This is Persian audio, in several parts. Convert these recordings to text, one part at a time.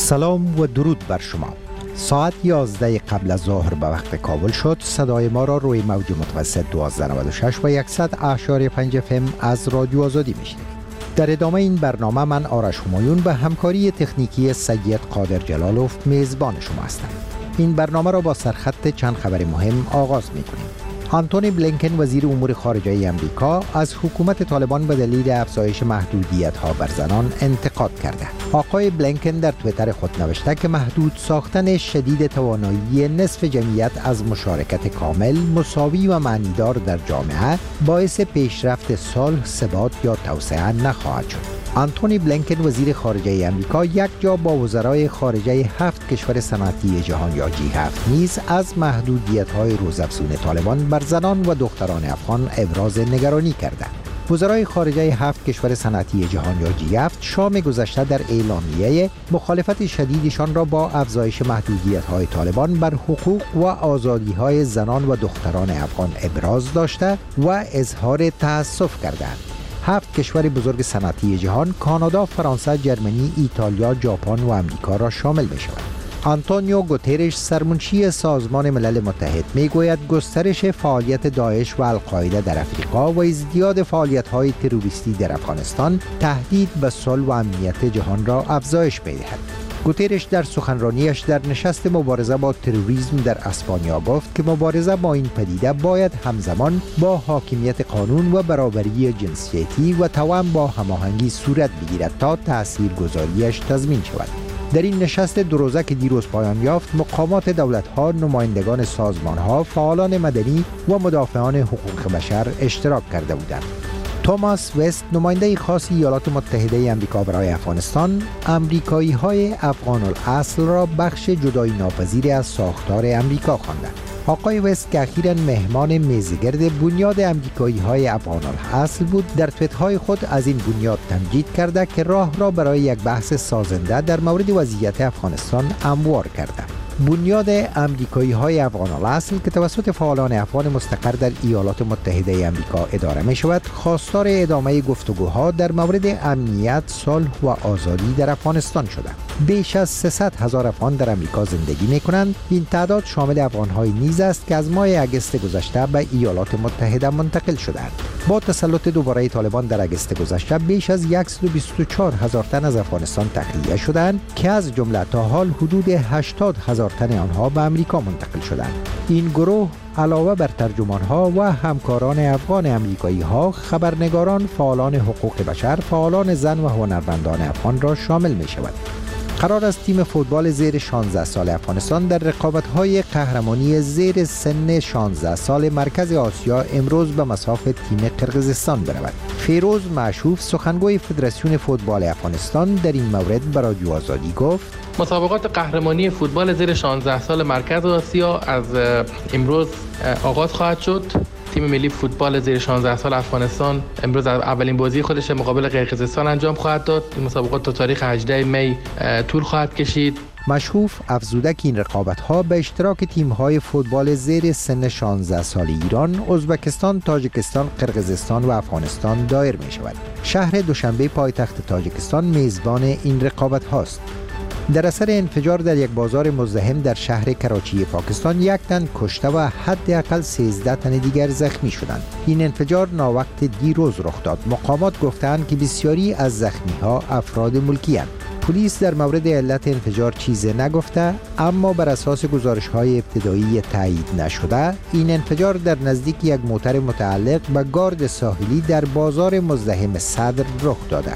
سلام و درود بر شما. ساعت 11 قبل از ظهر به وقت کابل شد. صدای ما را روی موج متوسط 1296 و 100.5 FM از رادیو آزادی میشنوید. در ادامه این برنامه من آرش همایون به همکاری تکنیکی سید قادر جلالوف میزبان شما هستم. این برنامه را با سرخط چند خبر مهم آغاز می‌کنیم. آنتونی بلینکن وزیر امور خارجه امریکا از حکومت طالبان به دلیل افزایش محدودیت‌ها بر زنان انتقاد کرده. آقای بلینکن در توییتر خود نوشته که محدود ساختن شدید توانایی نصف جمعیت از مشارکت کامل، مساوی و معنیدار در جامعه باعث پیشرفت صلح، ثبات یا توسعه نخواهد شد. آنتونی بلینکن وزیر خارجه امریکا یک جا با وزرای خارجه 7 کشور صنعتی جهان یا G7 نیز از محدودیت‌های روزافزون طالبان بر زنان و دختران افغان ابراز نگرانی کرده. وزرای خارجه 7 کشور صنعتی جهان یا G7 شام گذشته در اعلامیه مخالفت شدیدشان را با افزایش محدودیت‌های طالبان بر حقوق و آزادی‌های زنان و دختران افغان ابراز داشته و اظهار تأسف کردند. 7 کشور بزرگ صنعتی جهان، کانادا، فرانسه، جرمنی، ایتالیا، ژاپن و امریکا را شامل می شود. آنتونیو گوترش سرمنشی سازمان ملل متحد می گوید گسترش فعالیت داعش و القاعده در افریقا و ازدیاد فعالیت‌های تروریستی در افغانستان تهدید به صلح و امنیت جهان را افزایش می دهد. گوترش در سخنرانیش در نشست مبارزه با تروریسم در اسپانیا گفت که مبارزه با این پدیده باید همزمان با حاکمیت قانون و برابری جنسیتی و توأم با هماهنگی صورت بگیرد تا تاثیرگذاریش تضمین شود. در این نشست دو روزه که دیروز پایان یافت، مقامات دولت‌ها، نمایندگان سازمان‌ها، فعالان مدنی و مدافعان حقوق بشر اشتراک کرده بودند. توماس وست، نماینده خاص ایالات متحده آمریکا برای افغانستان، امریکایی‌های افغان الاصل را بخش جدایی ناپذیر از ساختار امریکا خوانده. آقای وست که اخیراً مهمان میزگرد بنیاد امریکایی‌های افغان الاصل بود، در توییت‌های خود از این بنیاد تمجید کرده که راه را برای یک بحث سازنده در مورد وضعیت افغانستان هموار کرده. بنیاد امریکایی‌های افغان الاصل که توسط فعالان افغان مستقر در ایالات متحده آمریکا اداره می‌شود، خواستار ادامه گفتگوها در مورد امنیت، صلح و آزادی در افغانستان شده. بیش از 300,000 افغان در آمریکا زندگی می‌کنند. این تعداد شامل افغان‌های نیز است که از ماه اگست گذشته به ایالات متحده منتقل شدند. با تسلط دوباره طالبان در اگست گذشته بیش از 124,000 تن از افغانستان تخلیه شدند که از جمله تا حال حدود 80,000 تن آنها به آمریکا منتقل شدند. این گروه علاوه بر ترجمان‌ها و همکاران افغان آمریکایی‌ها، خبرنگاران، فعالان حقوق بشر، فعالان زن و هنرمندان افغان را شامل می‌شود. قرار است تیم فوتبال زیر 16 سال افغانستان در رقابت‌های قهرمانی زیر سن 16 سال مرکز آسیا امروز به مصاف تیم قرقیزستان برود. فیروز معشوف، سخنگوی فدراسیون فوتبال افغانستان، در این مورد به رادیو آزادی گفت: مسابقات قهرمانی فوتبال زیر 16 سال مرکز آسیا از امروز آغاز خواهد شد. تیم ملی فوتبال زیر 16 سال افغانستان امروز اولین بازی خودش مقابل قرقیزستان انجام خواهد داد. این مسابقات تا تاریخ 18 می طول خواهد کشید. مشهوف افزوده که این رقابت‌ها به اشتراک تیم‌های فوتبال زیر سن 16 سال ایران، ازبکستان، تاجیکستان، قرقیزستان و افغانستان دایر می‌شود. شهر دوشنبه پایتخت تاجیکستان میزبان این رقابت‌هاست. در اثر انفجار در یک بازار مزدحم در شهر کراچی پاکستان، یک تن کشته و حداقل 13 تن دیگر زخمی شدند. این انفجار ناوقت دیروز رخ داد. مقامات گفتند که بسیاری از زخمی‌ها افراد ملکی اند. پلیس در مورد علت انفجار چیزی نگفته، اما بر اساس گزارش‌های ابتدایی تایید نشده، این انفجار در نزدیک یک موتر متعلق به گارد ساحلی در بازار مزدحم صدر رخ داده.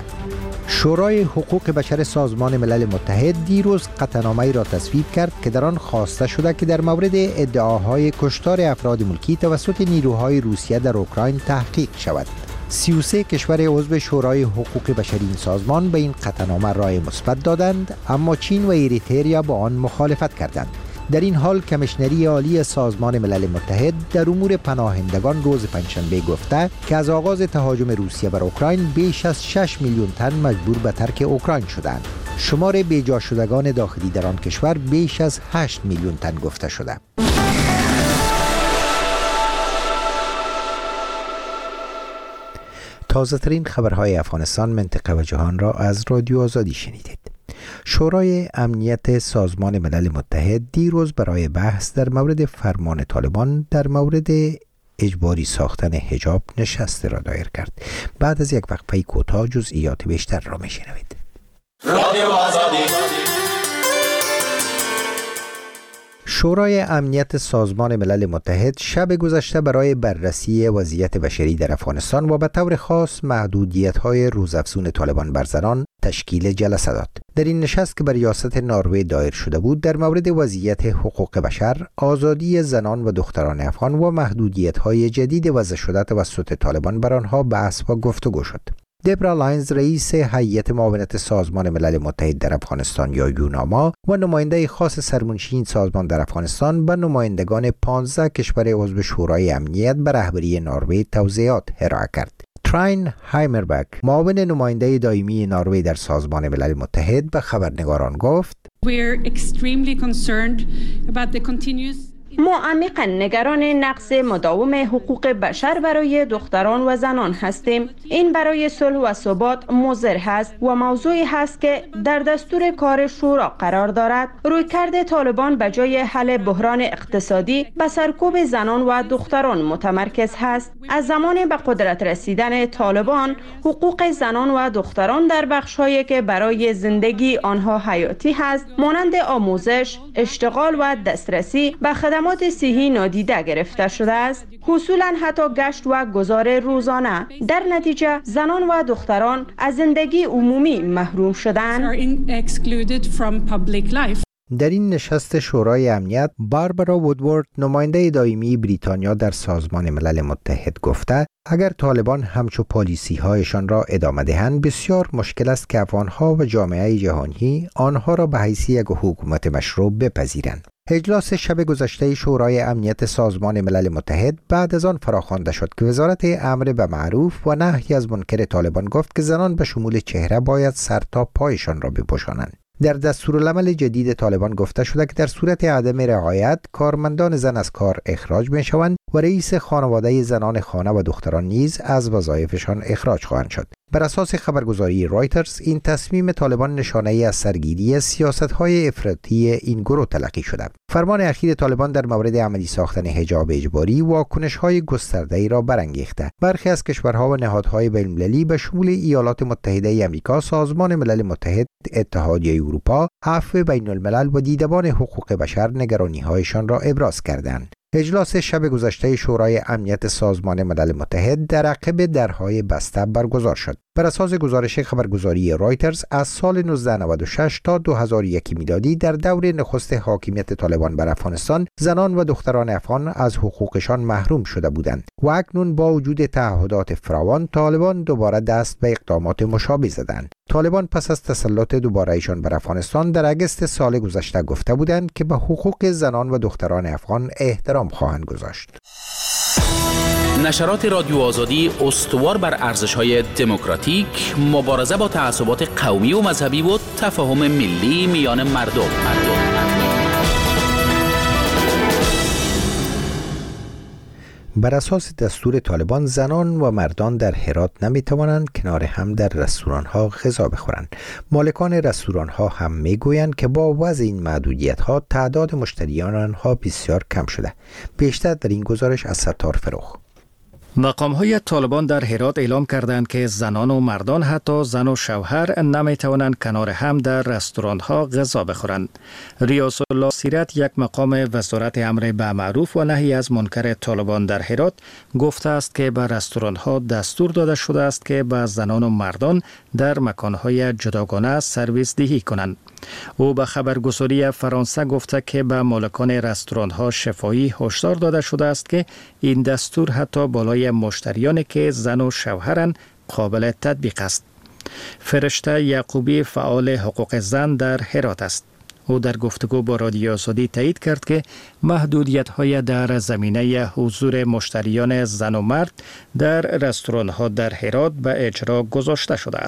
شورای حقوق بشر سازمان ملل متحد دیروز قطعنامه‌ای را تصویب کرد که در آن خواسته شده که در مورد ادعاهای کشتار افراد ملکی توسط نیروهای روسیه در اوکراین تحقیق شود. 33 کشور عضو شورای حقوق بشری این سازمان به این قطعنامه رای مثبت دادند، اما چین و اریتریا با آن مخالفت کردند. در این حال کمیشنری عالی سازمان ملل متحد در امور پناهندگان روز پنجشنبه گفته که از آغاز تهاجم روسیه بر اوکراین بیش از 6 میلیون تن مجبور به ترک اوکراین شدند. شمار بیجا شدگان داخلی در آن کشور بیش از 8 میلیون تن گفته شده. تازه ترین خبرهای افغانستان، منطقه و جهان را از رادیو آزادی شنیدید. شورای امنیت سازمان ملل متحد دیروز برای بحث در مورد فرمان طالبان در مورد اجباری ساختن حجاب نشست را دایر کرد. بعد از یک وقفه کوتاه جزئیات بیشتر را میشنوید. شورای امنیت سازمان ملل متحد شب گذشته برای بررسی وضعیت بشری در افغانستان و به طور خاص محدودیت‌های روزافزون طالبان بر زنان تشکیل جلسه داد. در این نشست که بر ریاست نروژ دایر شده بود در مورد وضعیت حقوق بشر، آزادی زنان و دختران افغان و محدودیت‌های جدید وضع شده توسط طالبان بر آنها بحث و گفتگو شد. دبرا لاینز رئیس هیئت معاونت سازمان ملل متحد در افغانستان یا یوناما و نماینده خاص سرمنشی این سازمان در افغانستان به نمایندگان 15 کشور عضو شورای امنیت به رهبری نروژ توضیحات ارائه کرد. تراین هایمربک، معاون نماینده دائمی نروژ در سازمان ملل متحد، به خبرنگاران گفت: ما عمیقاً نگران نقص مداوم حقوق بشر برای دختران و زنان هستیم. این برای صلح و ثبات مضر است و موضوعی هست که در دستور کار شورا قرار دارد. رویکرد طالبان به جای حل بحران اقتصادی به سرکوب زنان و دختران متمرکز است. از زمان به قدرت رسیدن طالبان، حقوق زنان و دختران در بخش‌هایی که برای زندگی آنها حیاتی است، مانند آموزش، اشتغال و دسترسی به خدمات صحی نادیده گرفته شده است. اصولاً حتی گشت و گذار روزانه. در نتیجه زنان و دختران از زندگی عمومی محروم شدند. در این نشست شورای امنیت، باربارا وودورد، نماینده دائمی بریتانیا در سازمان ملل متحد، گفته اگر طالبان همچو پالیسی هایشان را ادامه دهند، بسیار مشکل است که افغانها و جامعه جهانی آنها را به حیث یک حکومت مشروع بپذیرند. اجلاس شب گذشته شورای امنیت سازمان ملل متحد بعد از آن فراخوانده شد که وزارت امر به معروف و نهی از منکر طالبان گفت که زنان به شمول چهره باید سر تا پایشان را بپوشانند. در دستورالعمل جدید طالبان گفته شده که در صورت عدم رعایت، کارمندان زن از کار اخراج می‌شوند و رئیس خانواده زنان خانه و دختران نیز از وظایفشان اخراج خواهند شد. بر اساس خبرگزاری رایترز، این تصمیم طالبان نشانه‌ای از سرگیری سیاست‌های افراطی این گروه تلقی شده. فرمان اخیر طالبان در مورد عملی ساختن حجاب اجباری واکنش‌های گسترده‌ای را برانگیخته. برخی از کشورها و نهادهای بین‌المللی به شمول ایالات متحده آمریکا، سازمان ملل متحد، اتحادیه اروپا، عفو بین‌الملل و دیدبان حقوق بشر نگرانی‌هایشان را ابراز کردند. اجلاس شب گذشته شورای امنیت سازمان ملل متحد در عقب درهای بسته برگزار شد. بر اساس گزارش خبرگزاری رایترز، از سال 1996 تا 2001 میلادی در دور نخست حاکمیت طالبان بر افغانستان، زنان و دختران افغان از حقوقشان محروم شده بودند و اکنون با وجود تعهدات فراوان، طالبان دوباره دست به اقدامات مشابه زدند. طالبان پس از تسلط دوباره ایشان بر افغانستان در اگست سال گذشته گفته بودند که به حقوق زنان و دختران افغان احترام خواهند گذاشت. نشرات رادیو آزادی استوار بر ارزش‌های دموکراتیک، مبارزه با تعصبات قومی و مذهبی و تفاهم ملی میان مردم. بر اساس دستور طالبان، زنان و مردان در هرات نمی‌توانند کنار هم در رستوران‌ها غذا بخورند. مالکان رستوران‌ها هم می‌گویند که با وضع این محدودیت‌ها تعداد مشتریان آنها بسیار کم شده. بیشتر در این گزارش از ستار فروخ. مقام‌های طالبان در هرات اعلام کردند که زنان و مردان، حتی زن و شوهر، نمی‌توانند کنار هم در رستوران‌ها غذا بخورند. ریاض الله سیرت، یک مقام وزارت امر به معروف و نهی از منکر طالبان در هرات، گفته است که به رستوران‌ها دستور داده شده است که به زنان و مردان در مکان‌های جداگانه سرویس دهی کنند. او به خبرگزاری فرانسه گفته که به مالکان رستوران‌ها شفاهی هشدار داده شده است که این دستور حتی بالای مشتریانی که زن و شوهرند قابل تطبیق است. فرشته یعقوبی، فعال حقوق زن در هرات است. او در گفتگو با رادیو آزادی تایید کرد که محدودیت‌های در زمینه حضور مشتریان زن و مرد در رستوران‌ها در هرات به اجرا گذاشته شده است.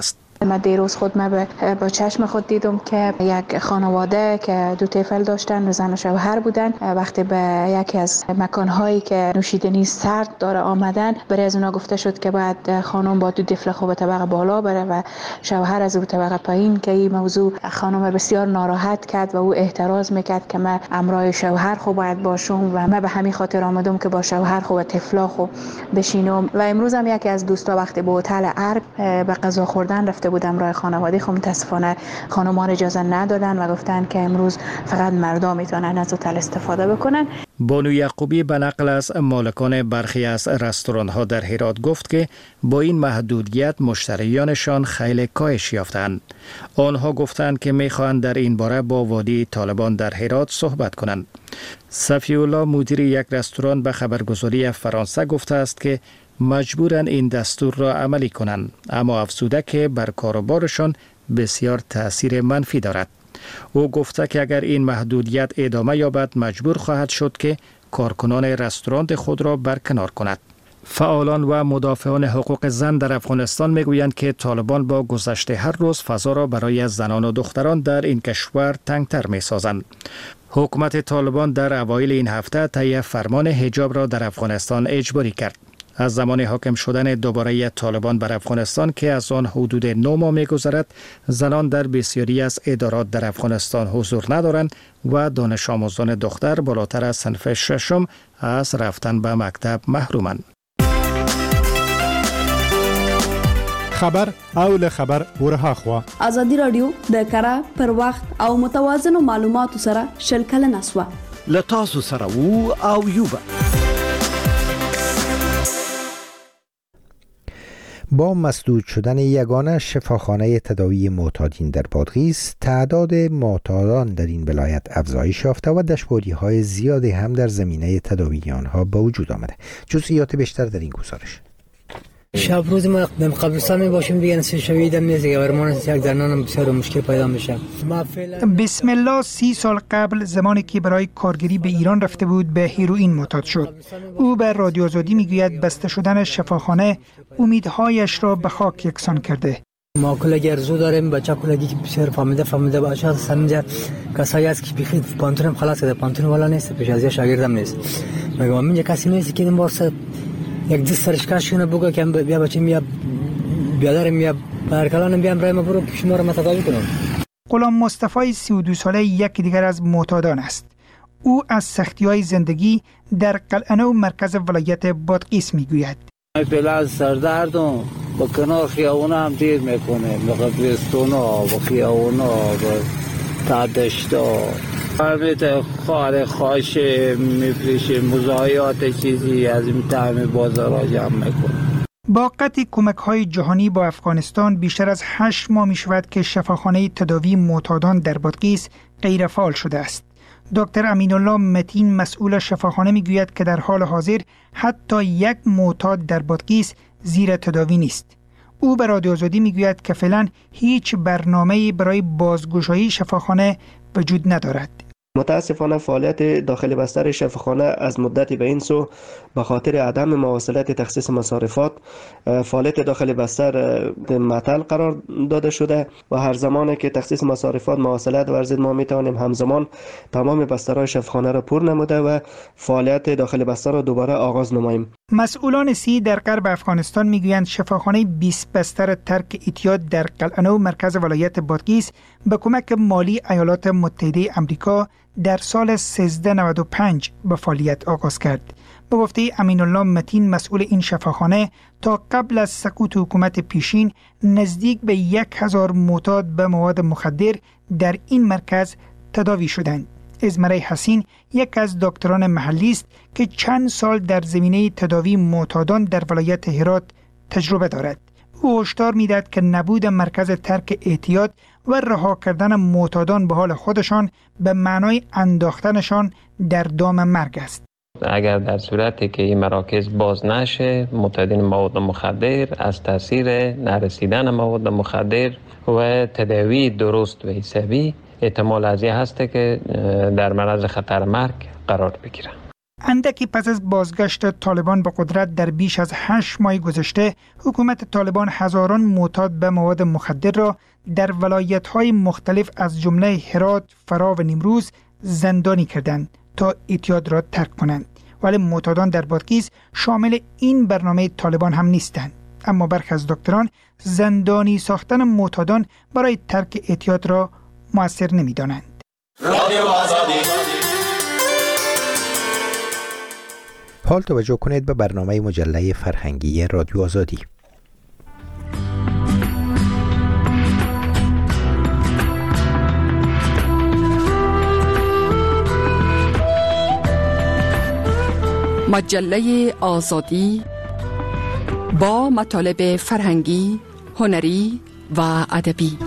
من دیروز خود با چشم خود دیدم که یک خانواده که دو طفل داشتن، زن و شوهر بودن، وقتی به یکی از مکانهایی که نوشیدنی سرد داره آمدن، برای از اونا گفته شد که باید خانم با دو طفل خود به طبقه بالا بره و شوهر از رو طبقه پایین، که این موضوع خانم بسیار ناراحت کرد و او اعتراض میکرد که من امرای شوهر خود باید باشم و من به همین خاطر آمدم که با شوهر خود و طفلا خود بشینم. و امروز هم یکی از دوستا وقتی به هتل ارگ به غذا خوردن رفته بودم راه خانواده خود، متاسفانه خانم‌ها اجازه ندادن و گفتن که امروز فقط مردا میتونن از هتل استفاده بکنن. بانو یعقوبی به نقل از مالکان برخی از رستوران‌ها در هرات گفت که با این محدودیت مشتریانشان خیلی کاهش یافتند. آنها گفتند که می‌خواهند در این باره با وادی طالبان در هرات صحبت کنند. صفی الله مدیر یک رستوران به خبرگزاری فرانسه گفته است که مجبورند این دستور را عملی کنند، اما افزوده که بر کاروبارشان بسیار تأثیر منفی دارد. او گفته که اگر این محدودیت ادامه یابد مجبور خواهد شد که کارکنان رستوران خود را برکنار کند. فعالان و مدافعان حقوق زن در افغانستان میگویند که طالبان با گذشت هر روز فضا را برای زنان و دختران در این کشور تنگتر میسازند. حکومت طالبان در اوایل این هفته طی فرمان حجاب را در افغانستان اجباری کرد. از زمان حاکم شدن دوباره طالبان بر افغانستان که از آن حدود 9 ماه می‌گذرد، زنان در بسیاری از ادارات در افغانستان حضور ندارند و دانش آموزان دختر بالاتر از صنف ششم از رفتن به مکتب محرومند. خبر اول خبر ورها خوا ازادي رادیو د کره پر وخت او متوازن معلوماتو سره شلکل نسوه لتاسو سره وو او یوبا. با مسدود شدن یگانه شفاخانه تداوی معتادین در بادغیس، تعداد معتادان در این ولایت افزایش یافته و دشواری‌های زیادی هم در زمینه تداوی آنها به وجود آمده. جزئیات بیشتر در این گزارش. شب روز ما در قبرستان می باشیم دیگه نسل شویدم نیست که برمان یک درنانم بسیار مشکل پیدا میشه. بسم الله 30 سال قبل زمانی که برای کارگری به ایران رفته بود به هیروئین معتاد شد. او به رادیو آزادی میگوید بسته شدن شفاخانه امیدهایش را به خاک یکسان کرده. ما کلگی ارزو داریم، بچه کلگی که بسیار فهمیده باشه سمجه کسایی است که بخید پانتونم خلاص کرده، پانتون والا نیست، پیش از شاگردم نیست. میگم من کسی نیست که این بارسه یک دست سرشکشونه بگو که بیا بچه میا بیادرم میا برکلانم بیام رای ما برو شما را متداوی کنم. غلام مصطفی 32 ساله یک دیگر از معتادان است. او از سختی‌های زندگی در قلعه‌نو مرکز ولایت بادغیس میگوید. پلاس سردردم با کنار خیابونا هم دیر میکنه، به قبرستونا و خیابونا و تادشتا همه خار خاشه میفریشه، مزایات چیزی از این طعم بازار را جمع میکنه. با قطع کمک‌های جهانی با افغانستان بیشتر از 8 ماه می‌شود که شفاخانه تداوی معتادان در بادغیس غیر فعال شده است. دکتر امین الله متین مسئول شفاخانه میگوید که در حال حاضر حتی یک معتاد در بادغیس زیر تداوی نیست. او به رادیو آزادی میگوید که فعلا هیچ برنامه‌ای برای بازگشایی شفاخانه وجود ندارد. متاسفانه فعالیت داخل بستر شفاخانه از مدتی به این سو به خاطر عدم مواصلت تخصیص مصارفات فعالیت داخل بستر معطل قرار داده شده و هر زمانی که تخصیص مصارفات مواصلت ورزید ما میتوانیم همزمان تمام بسترهای شفاخانه را پر نموده و فعالیت داخل بستر را دوباره آغاز نماییم. مسئولان سی در غرب افغانستان میگویند شفاخانه 20 بستر ترک اعتیاد در قلعه‌نو مرکز ولایت بادغیس به کمک مالی ایالات متحده آمریکا در سال 1395 به فعالیت آغاز کرد. به گفته امین الله متین مسئول این شفاخانه، تا قبل از سقوط حکومت پیشین نزدیک به 1000 معتاد به مواد مخدر در این مرکز تداوی شدند. ازمره حسین یک از دکتران محلی است که چند سال در زمینه تداوی معتادان در ولایت هرات تجربه دارد. او هشدار می‌دهد که نبود مرکز ترک اعتیاد و رها کردن معتادان به حال خودشان به معنای انداختنشان در دام مرگ است. اگر در صورتی که این مراکز باز نشه، معتادین مواد مخدر از تاثیر نرسیدن مواد مخدر و تداوی درست و حسابی احتمال از این هست که در معرض خطر مرگ قرار بگیرند. اندکی پس از بازگشت طالبان به قدرت در بیش از 8 ماه گذشته، حکومت طالبان هزاران معتاد به مواد مخدر را در ولایت‌های مختلف از جمله هرات، فرا و نیمروز زندانی کردند تا اعتیاد را ترک کنند. ولی معتادان در بادغیس شامل این برنامه طالبان هم نیستند. اما برخی از دکتران زندانی ساختن معتادان برای ترک اعتیاد را مؤثر نمی‌دانند. حال توجه کنید به برنامه مجله فرهنگی رادیو آزادی. مجله آزادی با مطالب فرهنگی، هنری و ادبی.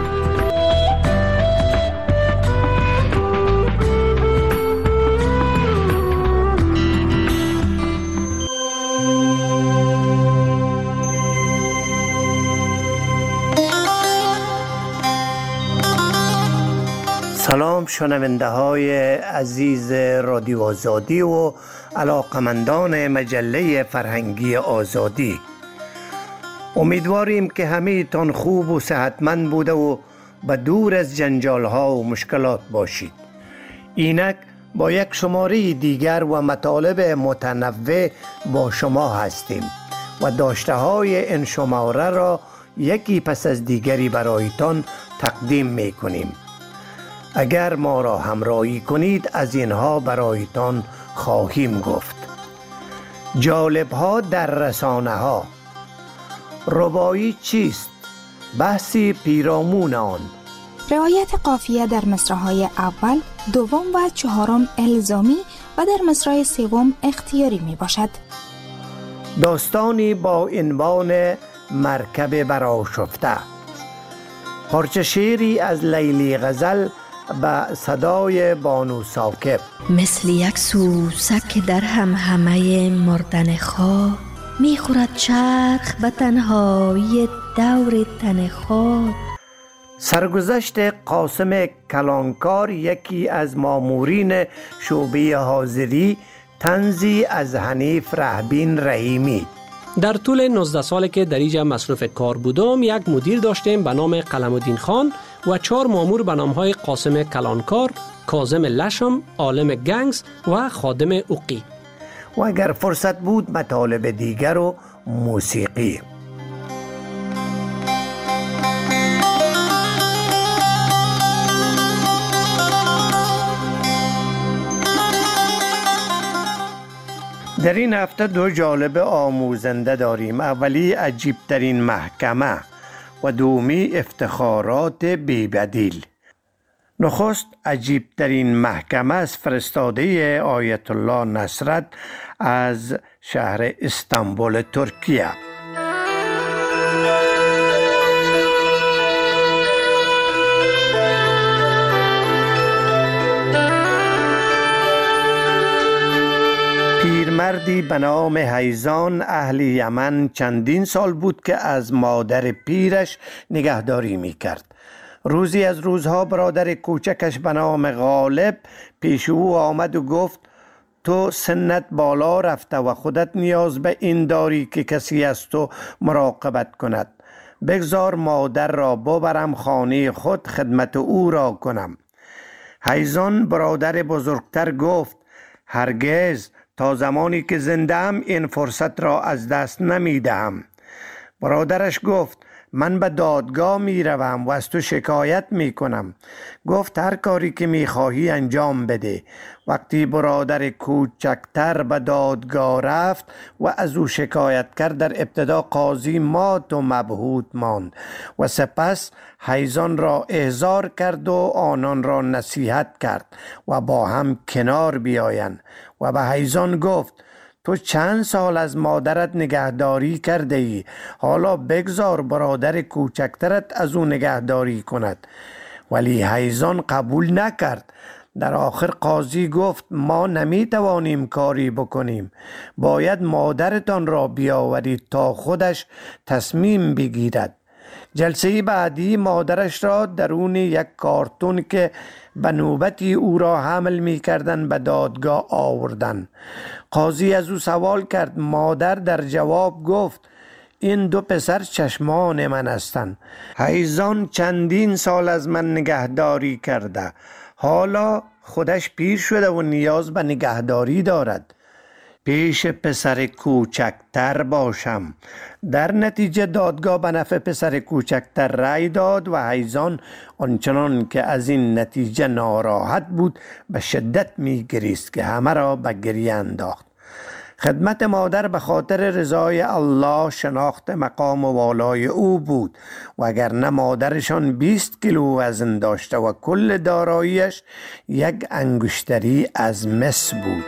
سلام شنونده های عزیز رادیو آزادی و علاقمندان مجله فرهنگی آزادی. امیدواریم که همه تان خوب و صحتمند بوده و به دور از جنجال ها و مشکلات باشید. اینک با یک شماره دیگر و مطالب متنوع با شما هستیم و داشته های این شماره را یکی پس از دیگری برایتان تقدیم می کنیم. اگر ما را همراهی کنید از اینها برایتان خواهیم گفت. جالب‌ها در رسانه ها. ربایی چیست؟ بحثی پیرامون آن. رعایت قافیه در مصرع‌های اول، دوم و چهارم الزامی و در مصرع سوم اختیاری می باشد. داستانی با عنوان مرکب برآشفته. پارچه شعری از لیلی غزل به صدای بانو ثاقب. مثل یک سوسک در همهمه مردن خواه، میخورد چرخ به تنهایی دور تن خود. سرگذشت قاسم کلانکار، یکی از مامورین شعبه حاضری، طنزی از حنیف رهبین رحیمی. در طول 19 سالی که در اینجا مصروف کار بودم، یک مدیر داشتیم به نام قلم‌الدین خان و 4 مامور به نام‌های قاسم کلانکار، کاظم لشم، عالم گنگس و خادم اوقی. و اگر فرصت بود مطالب دیگر و موسیقی. در این هفته 2 جالب آموزنده داریم. اولی عجیبترین محکمه و دومی افتخارات بی‌بدیل. نخست عجیبترین محکمه از فرستاده آیت الله نصرت از شهر استانبول ترکیه. پیرمردی به نام حیزان اهل یمن چندین سال بود که از مادر پیرش نگهداری می کرد. روزی از روزها برادر کوچکش به نام غالب پیش او آمد و گفت: تو سنت بالا رفته و خودت نیاز به این داری که کسی از تو مراقبت کند. بگذار مادر را ببرم خانه خود خدمت او را کنم. حیزان برادر بزرگتر گفت: هرگز، تا زمانی که زنده‌ام این فرصت را از دست نمی‌دهم. برادرش گفت: من به دادگاه می روم و از تو شکایت می کنم. گفت: هر کاری که می خواهی انجام بده. وقتی برادر کوچکتر به دادگاه رفت و از او شکایت کرد، در ابتدا قاضی مات و مبهوت ماند و سپس حیزان را احضار کرد و آنان را نصیحت کرد و با هم کنار بیایند و به حیزان گفت: تو چند سال از مادرت نگهداری کرده ای، حالا بگذار برادر کوچکترت از او نگهداری کند. ولی حیزان قبول نکرد. در آخر قاضی گفت: ما نمی توانیم کاری بکنیم، باید مادرتان را بیاورید تا خودش تصمیم بگیرد. جلسه بعدی مادرش را درون یک کارتون که به نوبتی او را حمل می کردن به دادگاه آوردن. قاضی از او سوال کرد. مادر در جواب گفت این دو پسر چشمان من هستند. هیزان چندین سال از من نگهداری کرده، حالا خودش پیر شده و نیاز به نگهداری دارد. پیش پسر کوچکتر باشم. در نتیجه دادگاه به نفع پسر کوچکتر رأی داد و هیزان آنچنان که از این نتیجه ناراحت بود به شدت می گریست که همه را به گریه انداخت. خدمت مادر به خاطر رضای الله شناخت مقام والای او بود و اگر نه مادرشان 20 کیلو وزن داشته و کل داراییش یک انگشتری از مس بود.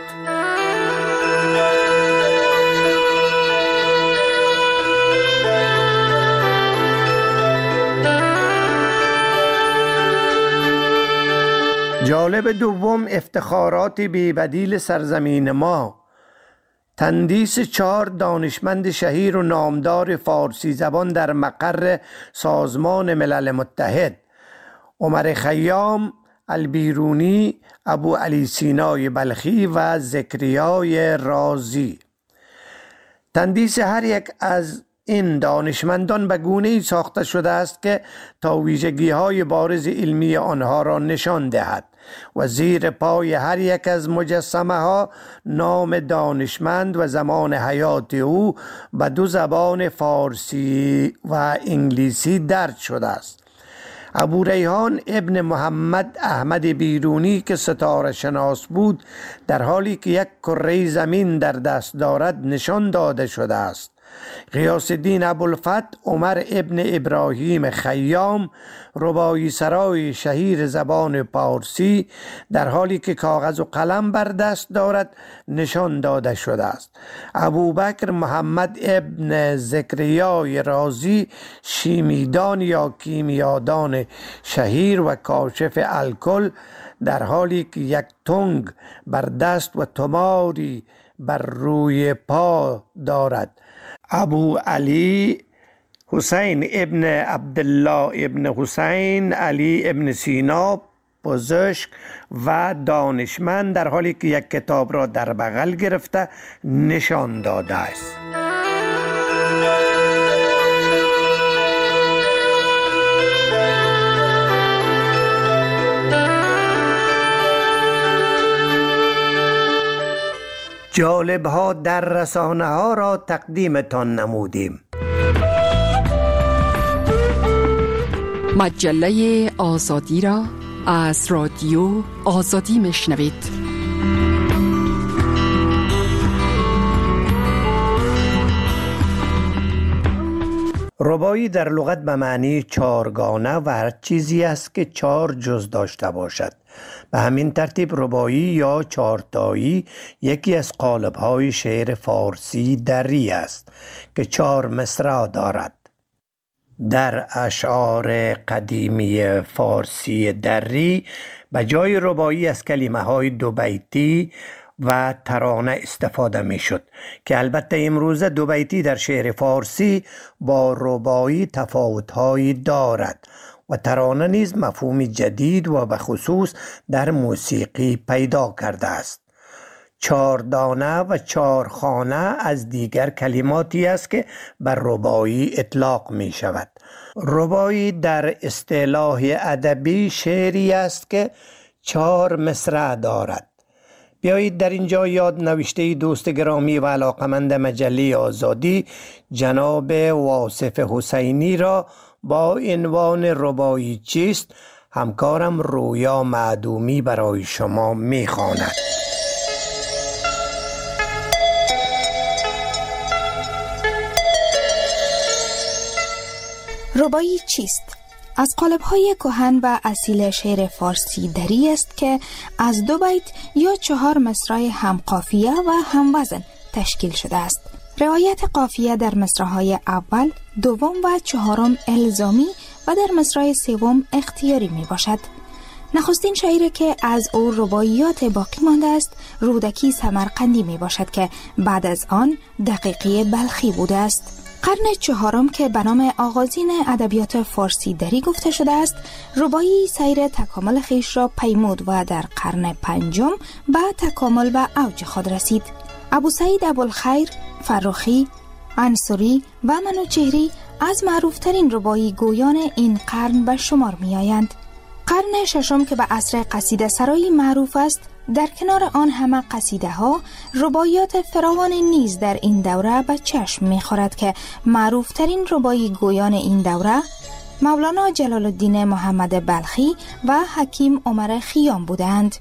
جالب دوم افتخارات بی‌بدیل سرزمین ما. تندیس 4 دانشمند شهیر و نامدار فارسی زبان در مقر سازمان ملل متحد: عمر خیام، البیرونی، ابو علی سینای بلخی و زکریای رازی. تندیس هر یک از این دانشمندان به گونه‌ای ساخته شده است که تا ویژگی‌های بارز علمی آنها را نشان دهد و زیر پای هر یک از مجسمه ها نام دانشمند و زمان حیات او به 2 زبان فارسی و انگلیسی درج شده است. ابو ریحان ابن محمد احمد بیرونی که ستاره شناس بود در حالی که یک کره زمین در دست دارد نشان داده شده است. غیاث الدین ابوالفتح عمر ابن ابراهیم خیام رباعی سرای شهیر زبان پارسی در حالی که کاغذ و قلم بر دست دارد نشان داده شده است. ابوبکر محمد ابن زکریای رازی شیمیدان یا کیمیادان شهیر و کاشف الکل در حالی که یک تنگ بر دست و تماری بر روی پا دارد. ابو علی حسین ابن عبدالله ابن حسین علی ابن سینا پزشک و دانشمند در حالی که یک کتاب را در بغل گرفته نشان داده است. جالب ها در رسانه ها را تقدیمتان نمودیم. مجله آزادی را از رادیو آزادی میشنوید. رباعی در لغت به معنی 4گانه و هر چیزی است که 4 جز داشته باشد. به همین ترتیب رباعی یا 4تایی یکی از قالب‌های شعر فارسی دری است که 4 مصرع دارد. در اشعار قدیمی فارسی دری به جای رباعی از کلمه‌های 2 بیتی و ترانه استفاده می شد که البته امروزه 2 بیتی در شعر فارسی با رباعی تفاوت‌هایی دارد و ترانه نیز مفهوم جدید و به خصوص در موسیقی پیدا کرده است. 4 دانه و 4 خانه از دیگر کلماتی است که بر رباعی اطلاق می شود. رباعی در اصطلاح ادبی شعری است که 4 مصرع دارد. بیایید در اینجا یاد نوشته دوست گرامی و علاقمند مجله آزادی جناب واصف حسینی را با عنوان رباعی چیست همکارم رویا معدومی برای شما می‌خواند. رباعی چیست؟ از قالب‌های کهن و اصیل شعر فارسی دری است که از 2 بیت یا 4 مصرع هم قافیه و هم وزن تشکیل شده است. رعایت قافیه در مصرع‌های اول، دوم و چهارم الزامی و در مصرع سوم اختیاری می باشد. نخستین شاعری که از او رباعیات باقی مانده است رودکی سمرقندی می باشد که بعد از آن دقیقی بلخی بوده است. قرن چهارم که به نام آغازین ادبیات فارسی دری گفته شده است، رباعی سیر تکامل خویش را پیمود و در قرن پنجم به تکامل و اوج خود رسید. ابوسعید ابوالخیر، فرخی، انصاری و منوچهری از معروفترین رباعی گویان این قرن به شمار می آیند. قرن ششم که به عصر قصیده سرایی معروف است، در کنار آن همه قصیده ها، رباعیات فراوان نیز در این دوره به چشم می خورد که معروفترین رباعی گویان این دوره مولانا جلال الدین محمد بلخی و حکیم عمر خیام بودند.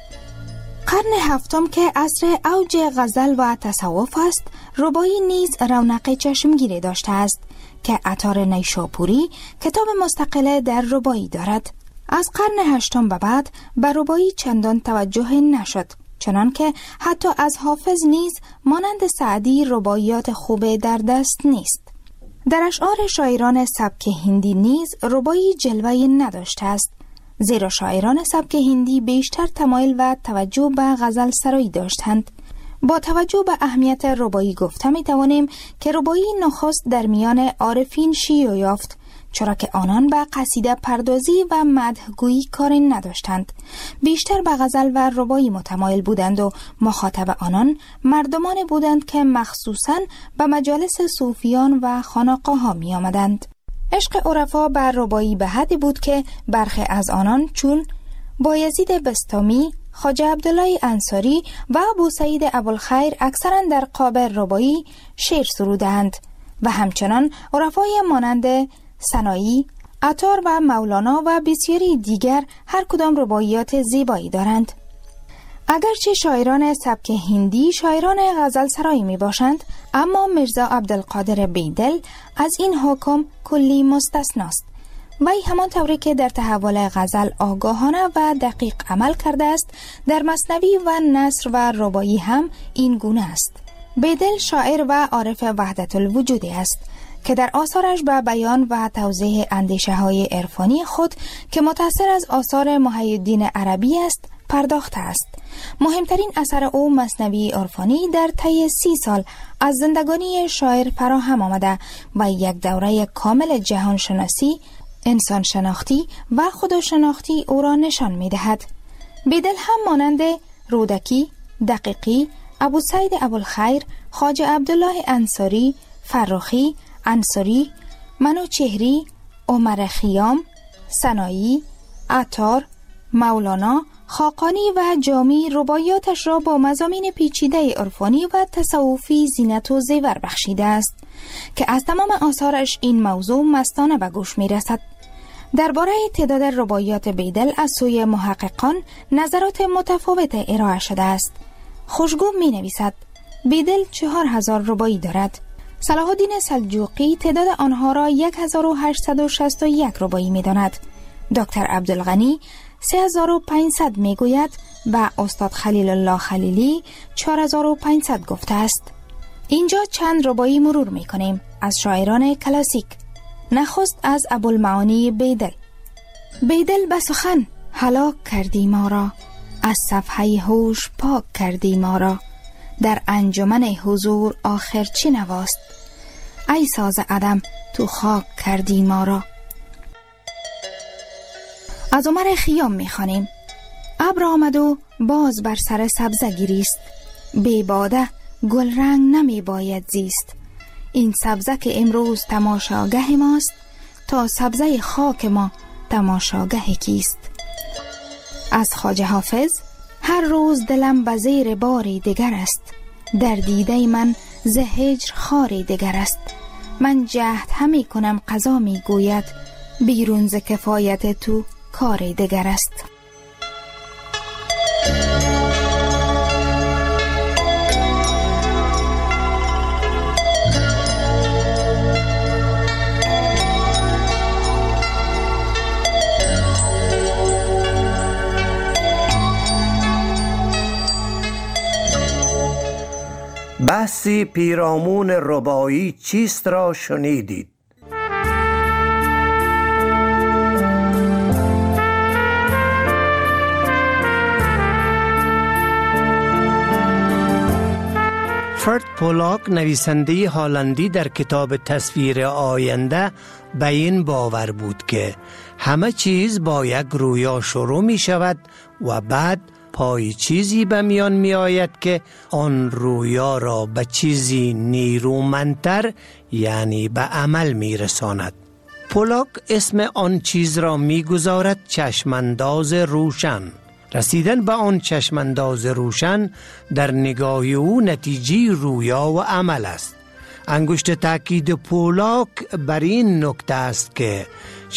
قرن هفتم که عصر اوج غزل و تصوف است، رباعی نیز رونق چشمگیری داشته است که عطار نیشاپوری کتاب مستقل در رباعی دارد. از قرن هشتم به بعد به رباعی چندان توجه نشد، چنان که حتی از حافظ نیز مانند سعدی رباعیات خوب در دست نیست. در اشعار شاعران سبک هندی نیز رباعی جلوه نداشته است، زیرا شاعران سبک هندی بیشتر تمایل و توجه به غزل سرایی داشتند. با توجه به اهمیت رباعی گفته می توانیم که رباعی نخست در میان عارفین شیوع یافت، چرا که آنان به قصیده پردازی و مدحگویی کاری نداشتند. بیشتر به غزل و رباعی متمایل بودند و مخاطب آنان مردمان بودند که مخصوصاً به مجالس صوفیان و خانقاه ها می آمدند. عشق عرفا بر رباعی به حدی بود که برخی از آنان چون بایزید بستامی، خواجه عبدالله انصاری و ابوسعید ابوالخیر اکثراً در قابل رباعی شعر سرودند و همچنان عرفای مانند سنایی، عطار و مولانا و بسیاری دیگر هر کدام رباعیات زیبایی دارند. اگرچه شاعران سبک هندی شاعران غزل سرایی می باشند، اما میرزا عبدالقادر بیدل از این حکم کلی مستثناست. وی همان طوری که در تحول غزل آگاهانه و دقیق عمل کرده است، در مثنوی و نثر و رباعی هم این گونه است. بیدل شاعر و عارف وحدت الوجودی است که در آثارش به بیان و توضیح اندیشه های عرفانی خود که متأثر از آثار محی الدین عربی است پرداخته است. مهمترین اثر او مثنوی عرفانی در طی 30 سال از زندگانی شاعر فراهم آمده و یک دوره کامل جهان شناسی، انسان شناختی و خودشناختی او را نشان می دهد. بیدل هم مانند رودکی، دقیقی، ابوسعید ابوالخیر، خواجه عبدالله انصاری، فرخی، انصاری، منوچهری، عمر خیام، سنایی، عطار، مولانا، خاقانی و جامی رباعیاتش را با مضامین پیچیده عرفانی و تصوفی زینت و زیور بخشیده است که از تمام آثارش این موضوع مستانه به گوش می رسد. درباره تعداد رباعیات بیدل از سوی محققان نظرات متفاوت ارائه شده است. خوشگو می نویسد بیدل 4000 رباعی دارد. صلاح الدین سلجوقی تعداد آنها را 1861 رباعی می داند. دکتر عبدالغنی 3500 می گوید و استاد خلیل الله خلیلی 4500 گفته است. اینجا چند رباعی مرور می کنیم از شاعران کلاسیک. نخست از ابوالمعانی بیدل. بیدل به سخن هلاک کردی ما را، از صفحه هوش پاک کردی ما را، در انجمن حضور آخر چی نواست، ای ساز عدم تو خاک کردی ما را. از عمر خیام میخوانیم. ابر آمد و باز بر سر سبزه گریست، بی باده گل رنگ نمی باید زیست. این سبزه که امروز تماشاگه ماست، تا سبزه خاک ما تماشاگه کیست. از خواجه حافظ هر روز دلم به زیر باری دگر است، در دیده من ز هجر خاری دگر است. من جهد همی کنم قضا می گوید، بیرون ز کفایت تو کاری دگر است. بحثی پیرامون رباعی چیست را شنیدید. آلفرد پولاک نویسنده هلندی در کتاب تصویر آینده به این باور بود که همه چیز با یک رویا شروع می شود و بعد پای چیزی به میان می آید که آن رویا را به چیزی نیرومندتر یعنی به عمل می رساند. پولاک اسم آن چیز را می گذارد چشمانداز روشن. رسیدن به آن چشمانداز روشن در نگاه او نتیجه رویا و عمل است. انگشت تاکید پولاک بر این نکته است که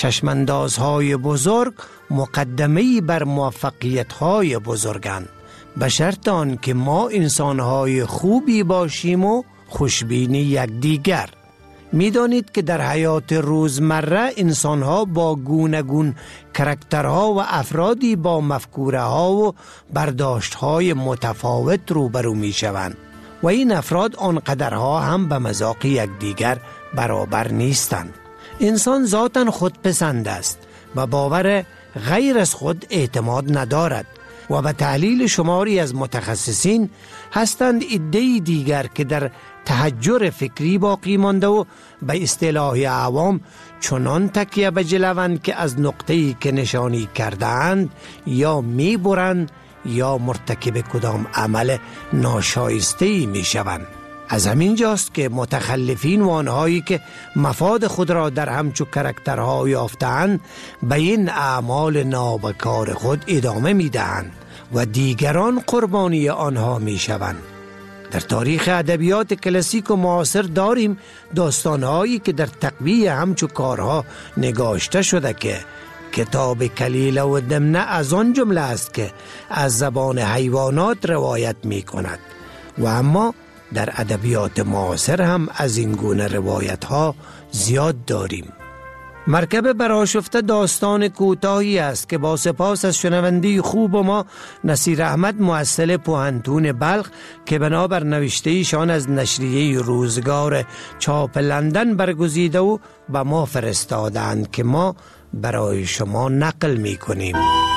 چشماندازهای بزرگ مقدمه‌ای بر موفقیت‌های بزرگند، به شرط آن که ما انسان‌های خوبی باشیم و خوشبینی یکدیگر. می‌دانید که در حیات روزمره انسان‌ها با گوناگون کاراکترها و افرادی با مفکوره‌ها و برداشت‌های متفاوت روبرو می‌شوند و این افراد آنقدرها هم به مذاق یکدیگر برابر نیستند. انسان ذاتاً خودپسند است و باور غیر از خود اعتماد ندارد و به تحلیل شماری از متخصصین هستند عده‌ای دیگر که در تحجر فکری باقی مانده و به اصطلاح عوام چنان تکیه به جلوند که از نقطه‌ای که نشانی کردند یا می‌برند یا مرتکب کدام عمل ناشایسته‌ای می‌شوند. از همین جاست که متخلفین و آنهایی که مفاد خود را در همچو کاراکترها یافتند به این اعمال نابکار خود ادامه می‌دهند و دیگران قربانی آنها می‌شوند. در تاریخ ادبیات کلاسیک و معاصر داریم داستانهایی که در تقویه همچو کارها نگاشته شده که کتاب کلیله و دمنه از آن جمله است که از زبان حیوانات روایت می کند و اما در ادبیات معاصر هم از این گونه روایت ها زیاد داریم. مرکب برآشفته داستان کوتاهی است که با سپاس از شنونده خوب ما نصیر احمد محصل پوهنتون بلخ که بنابر نوشته ایشان از نشریه روزگار چاپ لندن برگزیده و به ما فرستادند که ما برای شما نقل می کنیم.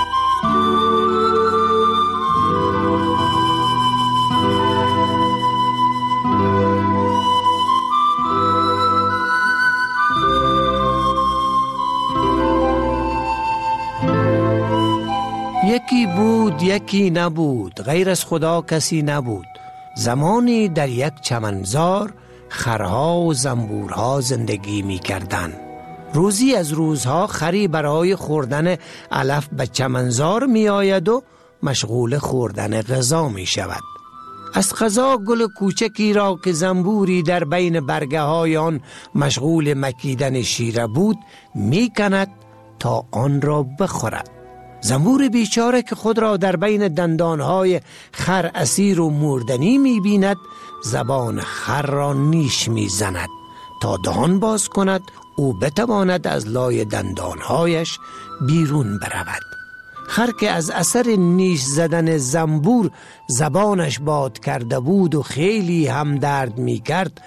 یکی بود یکی نبود، غیر از خدا کسی نبود. زمانی در یک چمنزار خرها و زنبورها زندگی می کردن. روزی از روزها خری برای خوردن علف به چمنزار می آید و مشغول خوردن غذا می شود. از قضا گل کوچکی را که زنبوری در بین برگه های آن مشغول مکیدن شیره بود می کند تا آن را بخورد. زنبور بیچاره که خود را در بین دندانهای خر اسیر و مردنی می بیند زبان خر را نیش می زند تا دهان باز کند او بتواند از لای دندانهایش بیرون برود. خر که از اثر نیش زدن زنبور زبانش باد کرده بود و خیلی هم درد می کرد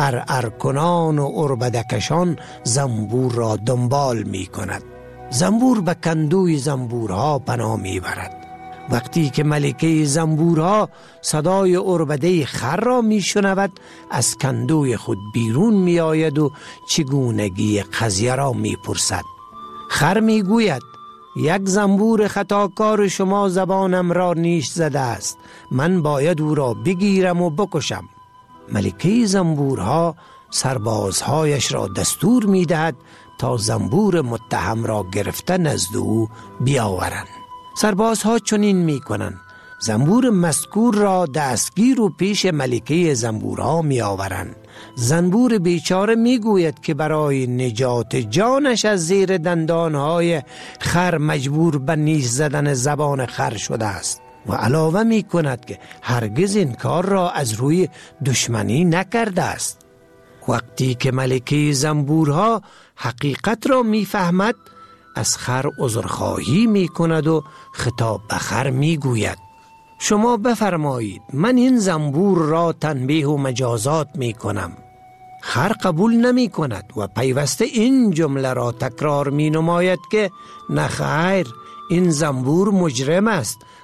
ارکنان و اربدکشان زنبور را دنبال می کند. زنبور به کندوی زنبورها پناه می برد. وقتی که ملکه زنبورها صدای اربده خر را می شنود از کندوی خود بیرون می آید و چگونگی قضیه را می پرسد. خر می گوید یک زنبور خطاکار شما زبانم را نیش زده است، من باید او را بگیرم و بکشم. ملکه زنبورها سربازهایش را دستور می دهد تا زنبور متهم را گرفته نزد او بیاورند. سربازها چنین می کنند. زنبور مذکور را دستگیر و پیش ملکه زنبورها می آورند. زنبور بیچاره می گوید که برای نجات جانش از زیر دندانهای خر مجبور به نیش زدن زبان خر شده است و علاوه می کند که هرگز این کار را از روی دشمنی نکرده است. وقتی که ملکه زنبورها حقیقت را می فهمد از خر عذرخواهی می کند و خطاب به خر می گوید شما بفرمایید من این زنبور را تنبیه و مجازات می کنم. خر قبول نمی کند و پیوسته این جمله را تکرار می نماید که نه خیر، این زنبور مجرم است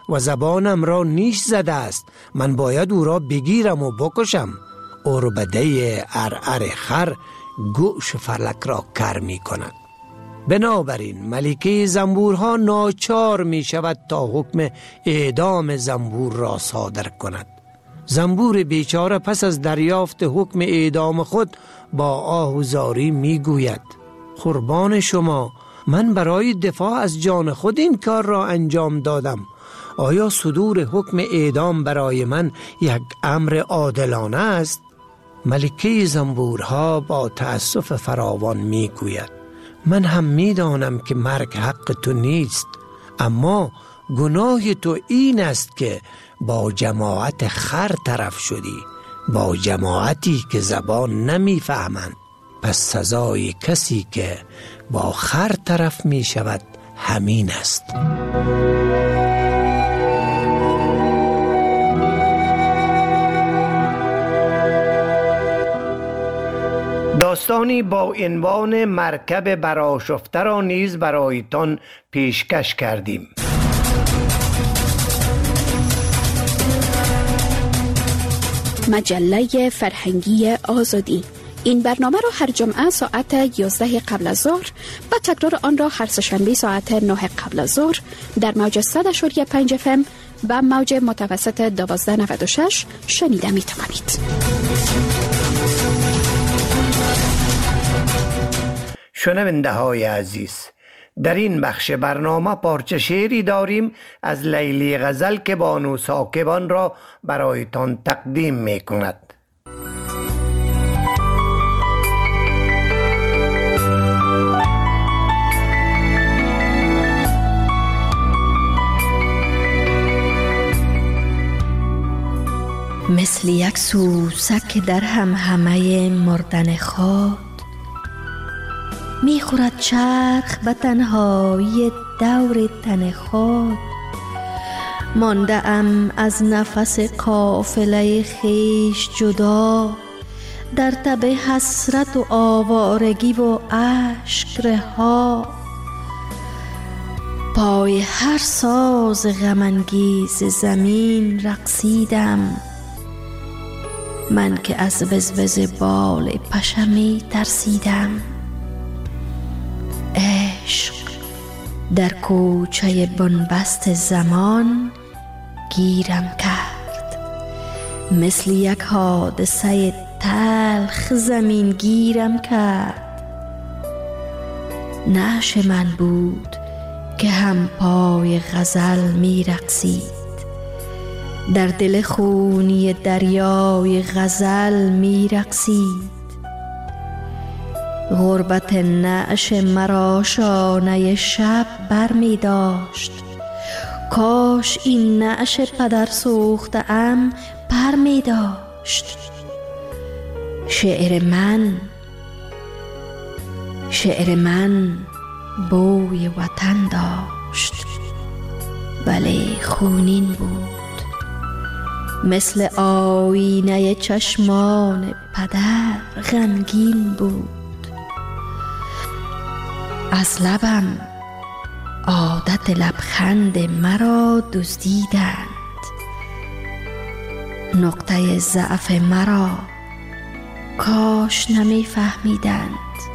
و زبانم را نیش زده است. من باید او را بگیرم و بکشم. عربده ارعر خر گوش فلک را کر می کند. بنابراین ملکه زنبورها ناچار می شود تا حکم اعدام زنبور را صادر کند. زنبور بیچاره پس از دریافت حکم اعدام خود با آه و زاری می گوید: قربان شما، من برای دفاع از جان خود این کار را انجام دادم. آیا صدور حکم اعدام برای من یک امر عادلانه است؟ ملکه زنبورها با تأسف فراوان می گوید: من هم می دانم که مرگ حق تو نیست، اما گناه تو این است که با جماعت خر طرف شدی، با جماعتی که زبان نمی فهمند. پس سزای کسی که با خر طرف می شود همین است. داستانی با عنوان مرکب برآشفته را نیز برایتان پیشکش کردیم. مجله فرهنگی آزادی. این برنامه را هر جمعه ساعت 11 قبل از ظهر و تکرار آن را هر سه‌شنبه ساعت 9 قبل از ظهر در موج 100.5 FM و موج متوسط 1296 شنیده می توانید. شنونده های عزیز، در این بخش برنامه پارچه شعری داریم از لیلی غزل که بانو ساکبان را برایتان تقدیم می کند. مثل یک سوسک در همه مردن خود میخورد چرخ به تنهایی دور تن خود. مانده ام از نفس قافله خیش جدا، در تب حسرت و آوارگی و اشک رها. پای هر ساز غم انگیز زمین رقصیدم، من که از وزوز بال پشمی ترسیدم. عشق در کوچه بنبست زمان گیرم کرد، مثل یک حادثه تلخ زمین گیرم کرد. نعش من بود که هم پای غزل می رقصید، در دل خونی دریای غزل می رقصید. غربت نعش مرا شانه شب بر می داشت، کاش این نعش پدر سوخته ام پر می داشت. شعر من بوی وطن داشت، ولی خونین بود، مثل آینه چشمان پدر غمگین بود. از لبم عادت لبخند مرا دزدیدند، نقطه ضعف مرا کاش نمی فهمیدند.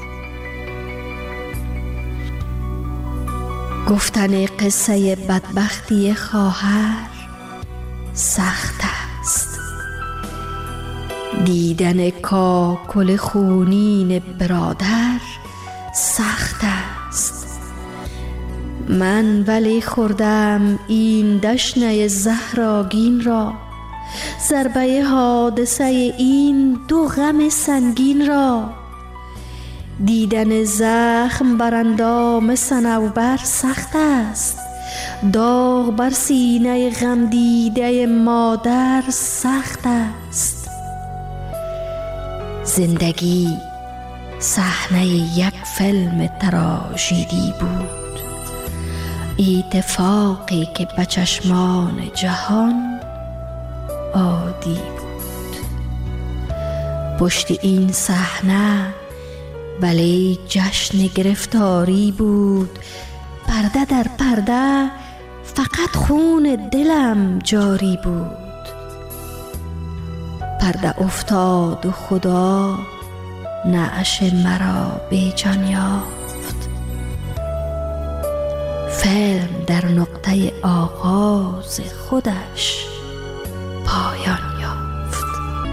گفتن قصه بدبختی خواهر سخت است، دیدن کاکل خونین برادر سخت است. من ولی خوردم این دشنه زهراگین را، ضربه حادثه این دو غم سنگین را. دیدن زخم بر اندام صنوبر سخت است، داغ بر سینه غم دیده مادر سخت است. زندگی صحنه یک فیلم تراژدی بود، اتفاقی که به چشمان جهان عادی بود. پشت این صحنه ولی جشن گرفتاری بود، پرده در پرده فقط خون دلم جاری بود. پرده افتاد و خدا نعش مرا بی جان یافت. فیلم در نقطه آغاز خودش پایان یافت.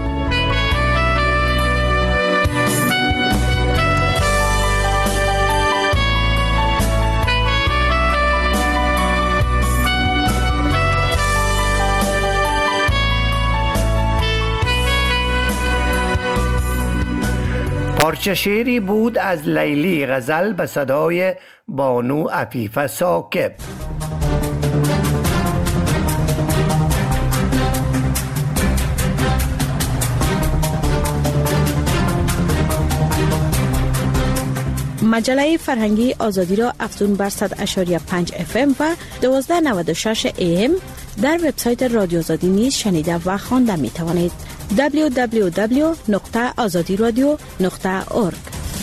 پارچه شعری بود از لیلی غزل به صدای بانو عفیفه ثاقب. مجله فرهنگی آزادی را افزون بر 100.5 FM و 1296 AM در وبسایت رادیو آزادی نیز شنیده و خوانده می توانید. www.azadiradio.org.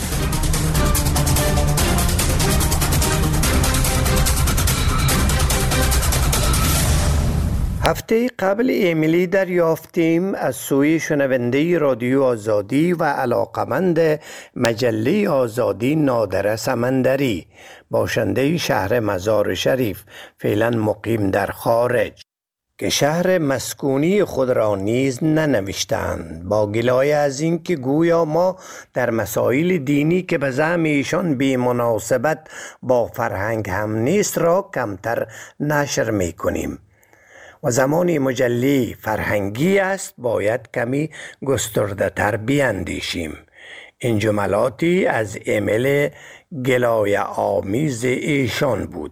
هفته قبل ایمیلی دریافتیم از سوی شنونده رادیو آزادی و علاقمند مجله آزادی نادره سمندری، باشنده شهر مزار شریف، فعلا مقیم در خارج، که شهر مسکونی خود را نیز ننوشتند، با گلایه از این که گویا ما در مسائل دینی که به زعم ایشان بی مناسبت با فرهنگ هم نیست را کمتر نشر می کنیم و زمانی مجله فرهنگی است باید کمی گسترده تر بیاندیشیم. این جملاتی از ایمیل گلایه آمیز ایشان بود.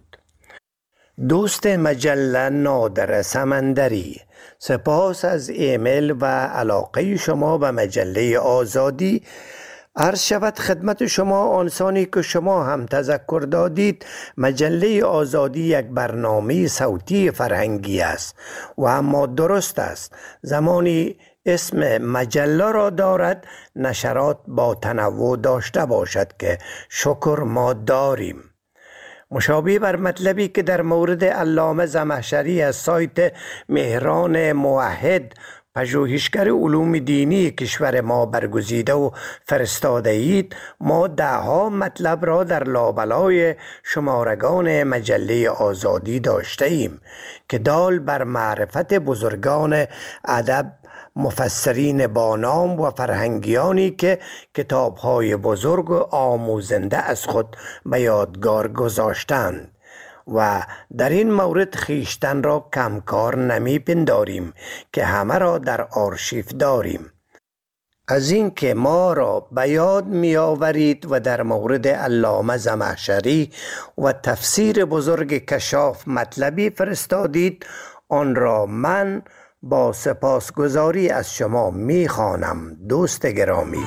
دوست مجله نادره سمندری، سپاس از ایمیل و علاقه شما به مجله آزادی. عرض شود خدمت شما آنسانی که شما هم تذکر دادید، مجله آزادی یک برنامه صوتی فرهنگی است و اما درست است زمانی اسم مجله را دارد نشرات با تنوع داشته باشد که شکر ما داریم. مشابه بر مطلبی که در مورد علامه زمخشری از سایت مهران موحد پژوهشگر علوم دینی کشور ما برگزیده و فرستاده اید، ما دهها مطلب را در لابلای شمارگان مجله آزادی داشته ایم که دال بر معرفت بزرگان ادب، مفسرین با نام و فرهنگیانی که کتاب‌های بزرگ و آموزنده از خود به یادگار گذاشتند و در این مورد خیشتن را کمکار نمی پنداریم که همه را در آرشیف داریم. از این که ما را به یاد می آورید و در مورد علامه زمخشری و تفسیر بزرگ کشاف مطلبی فرستادید، آن را من با سپاسگزاری از شما می خوانم. دوست گرامی،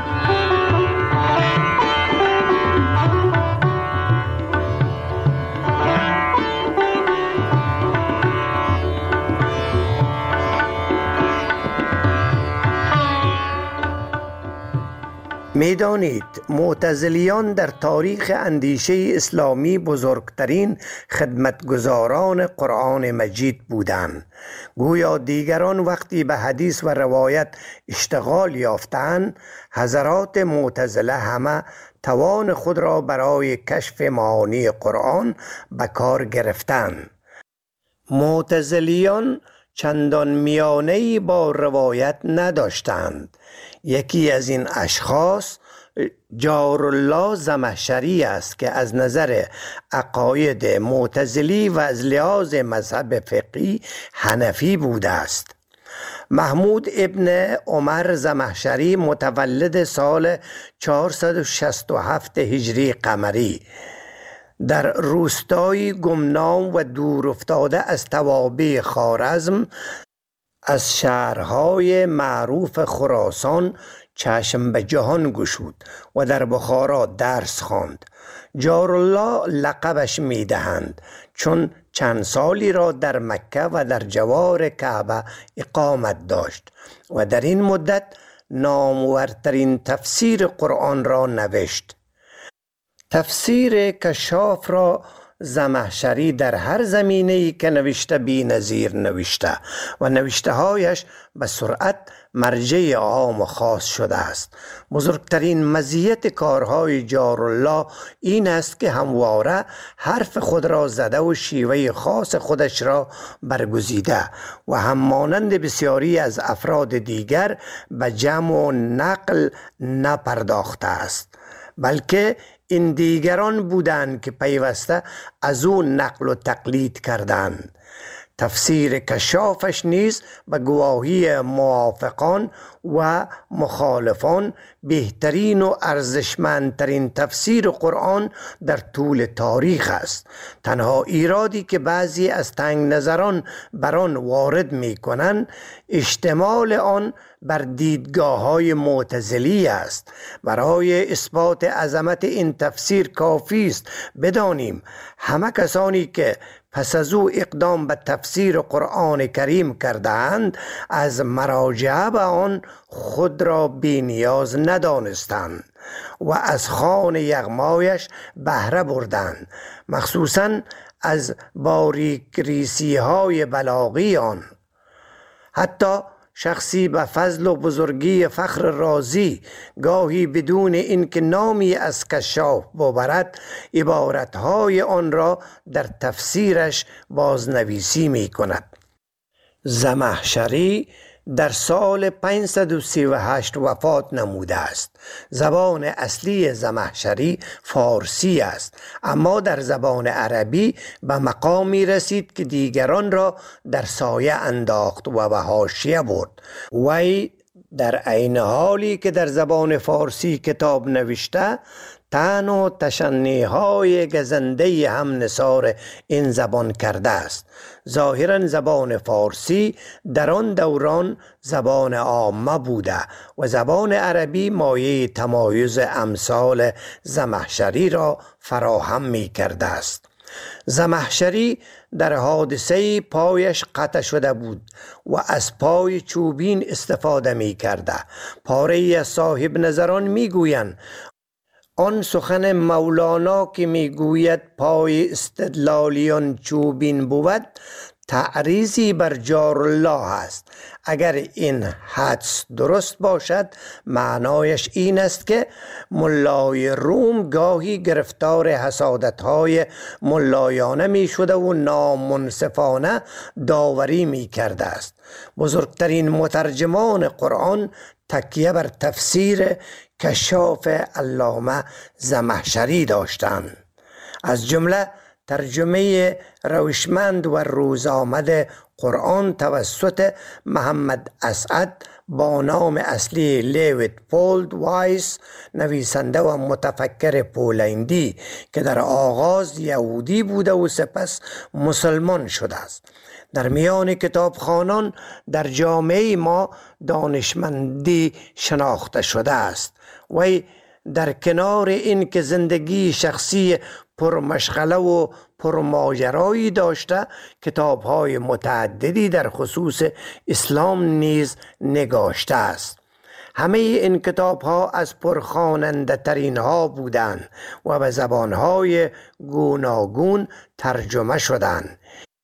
میدانید معتزلیان در تاریخ اندیشه اسلامی بزرگترین خدمتگزاران قرآن مجید بودند. گویا دیگران وقتی به حدیث و روایت اشتغال یافتند، حضرات معتزله همه توان خود را برای کشف معانی قرآن به کار گرفتند. معتزلیان چندان میانه‌ای با روایت نداشتند. یکی از این اشخاص جارالله زمخشری است که از نظر عقاید معتزلی و از لحاظ مذهب فقهی حنفی بوده است. محمود ابن عمر زمخشری متولد سال 467 هجری قمری در روستایی گمنام و دور افتاده از توابع خوارزم از شهرهای معروف خراسان چشم به جهان گشود و در بخارا درس خواند. جارالله لقبش میدهند چون چند سالی را در مکه و در جوار کعبه اقامت داشت و در این مدت نامورترین تفسیر قرآن را نوشت. تفسیر کشاف را زمخشری در هر زمینه‌ای که نوشته بی‌نظیر نوشته و نوشته‌هایش به سرعت مرجع عام و خاص شده است. بزرگترین مزیت کارهای جارالله این است که همواره حرف خود را زده و شیوه خاص خودش را برگزیده و هم مانند بسیاری از افراد دیگر به جمع و نقل نپرداخته است، بلکه این دیگران بودند که پیوسته از او نقل و تقلید کردند. تفسیر کشافش نیز به گواهی موافقان و مخالفان بهترین و ارزشمندترین تفسیر قرآن در طول تاریخ است. تنها ایرادی که بعضی از تنگ نظران بر آن وارد می کنند اشتمال آن بر دیدگاه‌های معتزلی است. برای اثبات عظمت این تفسیر کافی است بدانیم همه کسانی که پس از او اقدام به تفسیر قرآن کریم کردند از مراجعه به آن خود را بی نیاز ندانستند و از خوان یغمایش بهره بردند، مخصوصاً از باریکریسی های بلاغی آن. حتی شخصی به فضل و بزرگی فخر رازی گاهی بدون اینکه نامی از کشاف ببرد عبارتهای آن را در تفسیرش بازنویسی می کند. زمخشری در سال 538 وفات نموده است. زبان اصلی زمخشری فارسی است، اما در زبان عربی به مقامی رسید که دیگران را در سایه انداخت و به حاشیه برد. وی در عین حالی که در زبان فارسی کتاب نوشته، طعن و تشنی‌های گزنده هم نثار این زبان کرده است. ظاهراً زبان فارسی در آن دوران زبان عامه بوده و زبان عربی مایه تمایز امثال زمخشری را فراهم می کرده است. زمخشری در حادثه پایش قطع شده بود و از پای چوبین استفاده می کرده. پاره از صاحب نظران می گویند آن سخن مولانا که می گوید پای استدلالیان چوبین بود تعریضی بر جارالله است. اگر این حدس درست باشد معنایش این است که ملای روم گاهی گرفتار حسادت‌های ملایانه می شده و نامنصفانه داوری می کرده است. بزرگترین مترجمان قرآن تکیه بر تفسیر کشاف علامه زمخشری داشتند. از جمله ترجمه روشمند و روزآمد قرآن توسط محمد اسعد با نام اصلی لیویت پولد وایس، نویسنده و متفکر پولندی که در آغاز یهودی بوده و سپس مسلمان شده است. در میان کتابخوانان در جامعه ما دانشمندی شناخته شده است. وی در کنار این که زندگی شخصی پرمشغله و پرماجرایی داشته، کتاب‌های متعددی در خصوص اسلام نیز نگاشته است. همه این کتاب‌ها از پرخواننده ترین ها بودند و به زبان‌های گوناگون ترجمه شدند.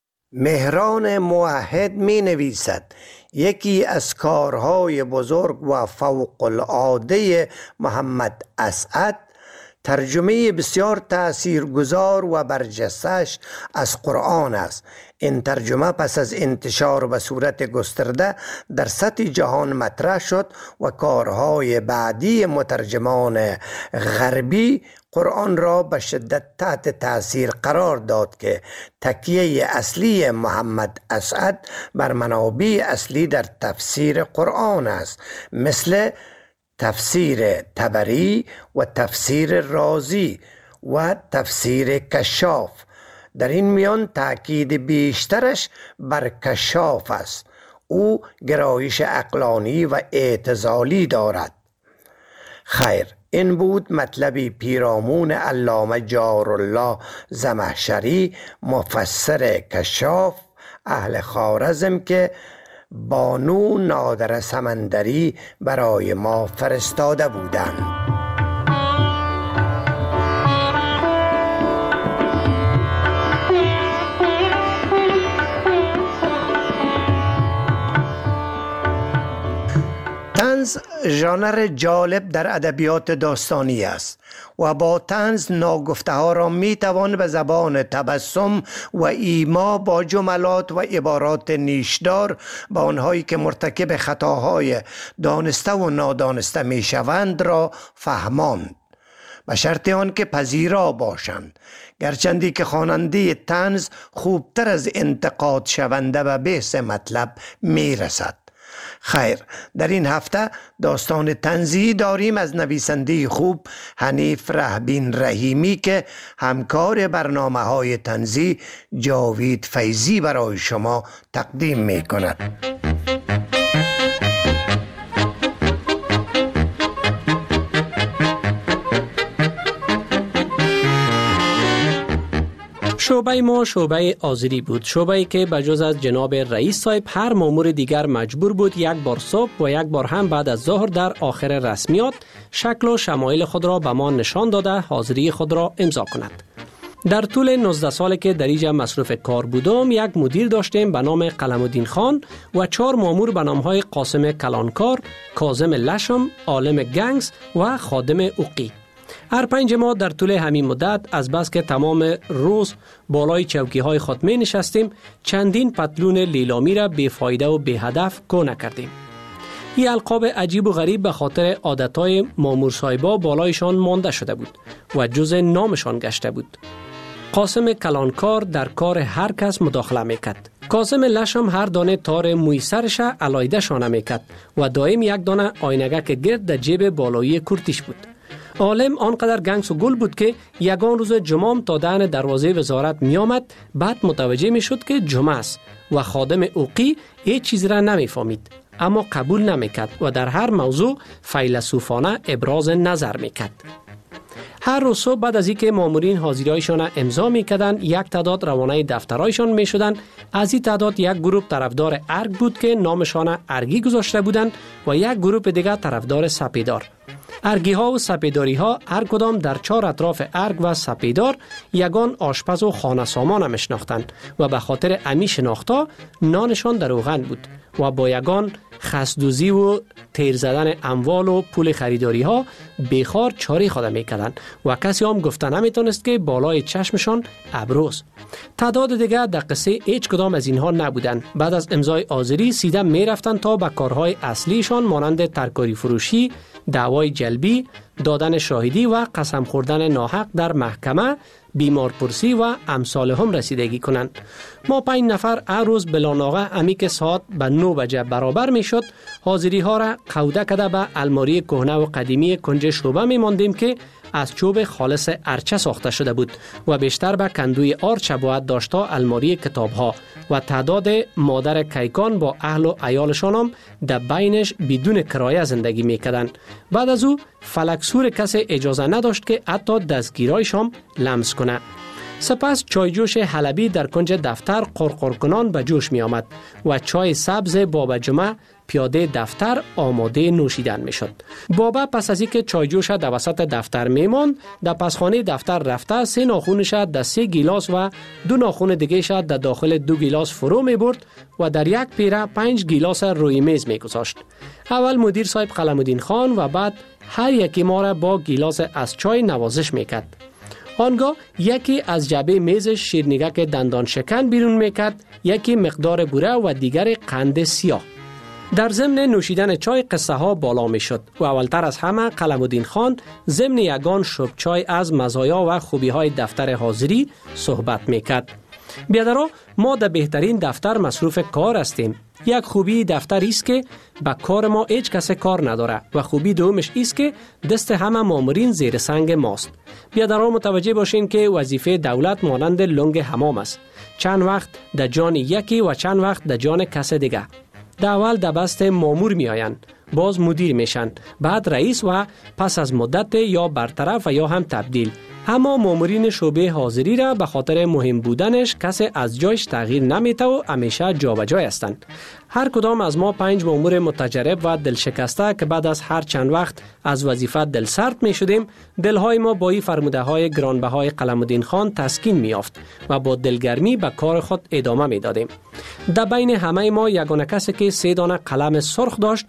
مهران موحد می نویسد یکی از کارهای بزرگ و فوق العاده محمد اسعد ترجمه بسیار تأثیرگذار و برجسته‌اش از قرآن است. این ترجمه پس از انتشار به صورت گسترده در سطح جهان مطرح شد و کارهای بعدی مترجمان غربی قرآن را به شدت تحت تأثیر قرار داد که تکیه اصلی محمد اسعد بر منابع اصلی در تفسیر قرآن است، مثل تفسیر طبری و تفسیر رازی و تفسیر کشاف. در این میان تأکید بیشترش بر کشاف است. او گرایش عقلانی و اعتزالی دارد. خیر، این بود مطلبی پیرامون علامه جارالله زمخشری، مفسر کشاف اهل خوارزم، که بانو نادر سمندری برای ما فرستاده بودند. ژانر جالب در ادبیات داستانی است و با طنز ناگفته ها را می توان به زبان تبسم و ایما با جملات و عبارات نیشدار به آنهایی که مرتکب خطاهای دانسته و نادانسته می شوند را فهماند، به شرط آن که پذیرا باشند، گرچندی که خواننده طنز خوبتر از انتقاد شونده و بحث مطلب می رسد. خیر، در این هفته داستان طنزی داریم از نویسنده خوب حنیف رهبین رحیمی که همکار برنامه های طنزی جاوید فیضی برای شما تقدیم می کند. شعبه ما شعبه آذری بود، شعبه‌ای که بجز از جناب رئیس صاحب هر مامور دیگر مجبور بود یک بار صبح و یک بار هم بعد از ظهر در آخر رسمیات شکل و شمایل خود را به ما نشان داده حاضری خود را امضا کند. در طول 19 سالی که در اینجا مصروف کار بودم، یک مدیر داشتیم به نام قلم‌الدین خان و 4 مامور به نام‌های قاسم کلانکار، کاظم لشم، عالم گنگس و خادم اوقی. هر 5 ماه در طول همین مدت از بس که تمام روز بالای چوکی های خود می نشستیم، چندین پتلون لیلامی را بیفایده و بی هدف گو نکردیم. این القاب عجیب و غریب به خاطر عادتهای مامور صاحبا بالایشان مانده شده بود و جز نامشان گشته بود. قاسم کلانکار در کار هر کس مداخله میکرد. کاظم لشم هر دانه تار موی سرش علایده شانه میکرد و دائم یک دانه آینگک گرد در جیب بالایی کرتیش بود. عالم آنقدر گنگس و گل بود که یگان روز جمعه تا دهن دروازه وزارت می آمد، بعد متوجه می شد که جمعه است و خادم اوقی هیچ چیز را نمی فهمید، اما قبول نمی کرد و در هر موضوع فیلسوفانه ابراز نظر می کرد. هر روز صبح بعد از اینکه مامورین حاضری‌هایشان امضا می‌کردند، یک تعداد روانه دفترایشان می‌شدند. از این تعداد یک گروه طرفدار ارگ بود که نامشان ارگی گذاشته بودند و یک گروه دیگر طرفدار سپیدار. ارگی ها و سپیداری ها هر کدام در 4 اطراف ارگ و سپیدار یگان آشپز و خانه سامان میشناختند و به خاطر امی شناختا نانشان در روغن بود و با یگان خسدوزی و تیر زدن اموال و پول خریداری ها بیخار چاری خود میکردند و کسی هم گفته نمیتونست که بالای چشمشان ابروست. تعداد دیگر در قصه هیچ کدام از اینها نبودند. بعد از امضای آذری سیده میرفتند تا به کارهای اصلیشان مانند ترکاری فروشی، دعوای جلبی، دادن شاهدی و قسم خوردن ناحق در محکمه، بیمارپرسی و امثال هم رسیدگی کنند. ما 5 نفر هر روز بلاناغه امی که ساعت به 9 بجه برابر می شد، حاضری ها را قوده کده به الماری کهنه و قدیمی کنج شعبه می ماندیم که از چوب خالص ارچه ساخته شده بود و بیشتر به کندوی آرچ باید داشتا الماری کتاب ها و تعداد مادر کیکان با اهل و عیالشان هم در بینش بدون کرایه زندگی میکردند. بعد از او فلکسور کسی اجازه نداشت که حتی دستگیرایش هم لمس کنه. سپس چایجوش حلبی در کنج دفتر قرقر کنان به جوش می آمد و چای سبز بابا جمعه پیاده دفتر آماده نوشیدن می شد. بابا پس از اینکه چایجوش در وسط دفتر می ماند، در پسخانه دفتر رفته 3 ناخونش در 3 گیلاس و 2 ناخون دیگه در داخل 2 گیلاس فرو می برد و در یک پیره 5 گیلاس روی میز می گذاشت. اول مدیر صاحب قلم‌الدین خان و بعد هر یکی ما را با گیلاس از چای نوازش می کرد. آنگاه یکی از جعبه میزش شیرنیگک دندان شکن بیرون میکرد، یکی مقدار بوره و دیگر قند سیاه. در ضمن نوشیدن چای قصه ها بالا می شد و اولتر از همه قلم‌الدین خان ضمن یگان شب چای از مزایا و خوبی های دفتر حاضری صحبت می کرد. بیادرها، ما در بهترین دفتر مصروف کار هستیم. یک خوبی دفتر است که با کار ما هیچ کس کار نداره و خوبی دومش است که دست همه مامورین زیر سنگ ماست. بیادرها متوجه باشین که وظیفه دولت مانند لنگ حمام است. چند وقت در جان یکی و چند وقت در جان کس دیگه. در اول در بست مامور می آیند، باز مدیر میشن، بعد رئیس و پس از مدت یا برطرف و یا هم تبدیل. اما مامورین شعبه حاضری را به خاطر مهم بودنش کسی از جایش تغییر نمیته و همیشه جابجا هستند. هر کدام از ما 5 مامور متجرب و دلشکسته که بعد از هر چند وقت از وظیفه دل سرد می شدیم، دلهای ما با این فرموده های گرانبهای قلم‌الدین خان تسکین می یافت و با دلگرمی به کار خود ادامه می دادیم. در بین همه ما یگانه کسی که 3 دانه قلم سرخ داشت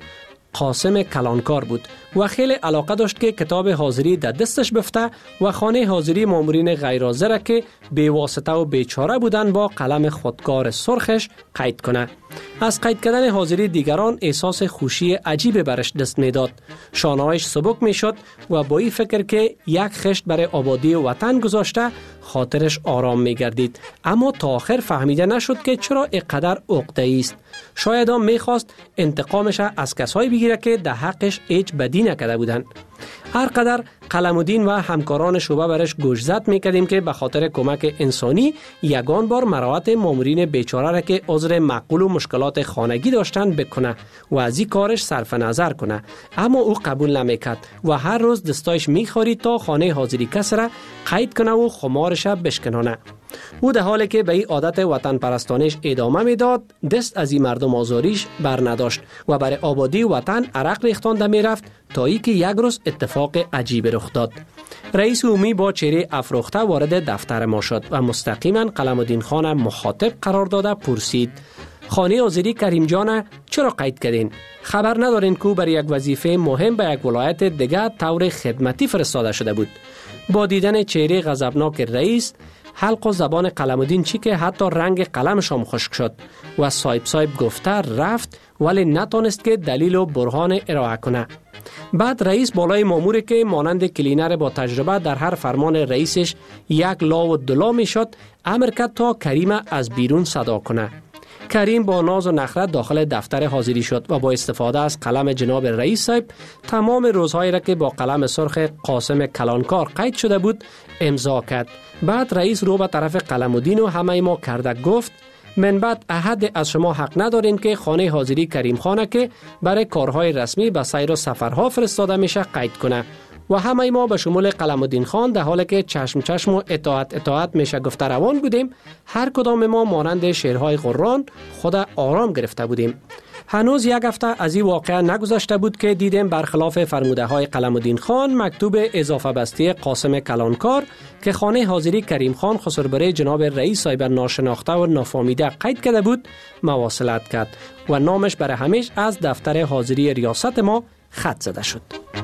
قاسم کلانکار بود و خیلی علاقه داشت که کتاب حاضری در دستش بفته و خانه حاضری مامورین غیرحاضر که بی‌واسطه و بیچاره بودن با قلم خودکار سرخش قید کنه. از قید کردن حاضری دیگران احساس خوشی عجیب برش دست میداد. شانه‌هایش سبک میشد و با این فکر که یک خشت برای آبادی وطن گذاشته خاطرش آرام میگردید. اما تا آخر فهمیده نشد که چرا اینقدر عقده‌ای است. شاید هم میخواست انتقامش از کسایی بگیره که در حقش هیچ بدی نکرده بودند. هر قدر قلمودین و همکاران شعبه برش گوشزد میکردیم که به خاطر کمک انسانی یگان بار مراعات مامورین بیچاره را که عذر معقول و مشکلات خانگی داشتن بکنه و از این کارش صرف نظر کنه، اما او قبول نمیکرد و هر روز دستایش میخورید تا خانه حاضری کس را قید کنه و خمارش بشکنانه. او در حالی که به این عادت وطن پرستانش ادامه میداد دست از این مردم آزاریش بر نداشت و برای آبادی وطن عرق ریختانده میرفت تا ای که یک روز اتفاق عجیب رخ داد. رئیس عمومی با چهره افروخته وارد دفتر ما شد و مستقیما قلمودین خان مخاطب قرار داده پرسید: خانه حاضری کریم جان چرا قید کردین؟ خبر ندارین که برای یک وظیفه مهم به یک ولایت دیگر طور خدمتی فرستاده شده بود؟ با دیدن چهره غضبناک رئیس حلق و زبان قلمودین چی که حتی رنگ قلمش هم خشک شد و صاحب گفته رفت ولی نتونست که دلیل و برهان ارائه کنه. بعد رئیس بالای ماموری که مانند کلینر با تجربه در هر فرمان رئیسش یک لا و دلا می شد امر کرد تا کریم از بیرون صدا کنه. کریم با ناز و نخرت داخل دفتر حاضری شد و با استفاده از قلم جناب رئیس صاحب تمام روزهایی را که با قلم سرخ قاسم کلانکار قید شده بود امضا کرد. بعد رئیس رو به طرف قلمودین و همه ما کرده گفت: من بعد احد از شما حق ندارین که خانه حاضری کریم خانه که برای کارهای رسمی به سیر و سفرها فرستاده میشه قید کنه. و همه ما به شمول قلمودین خان در حالی که چشم و اطاعت میشه گفته روان بودیم، هر کدام ما مانند شیرهای قرآن خود آرام گرفته بودیم. هنوز یک هفته از این واقعه نگذشته بود که دیدیم برخلاف فرموده های قلمودین خان مکتوب اضافه بسته قاسم کلانکار که خانه حاضری کریم خان خسربره جناب رئیس صاحب ناشناخته و نافهمیده قید کرده بود مواصلت کرد و نامش برای همیشه از دفتر حاضری ریاست ما خط زده شد.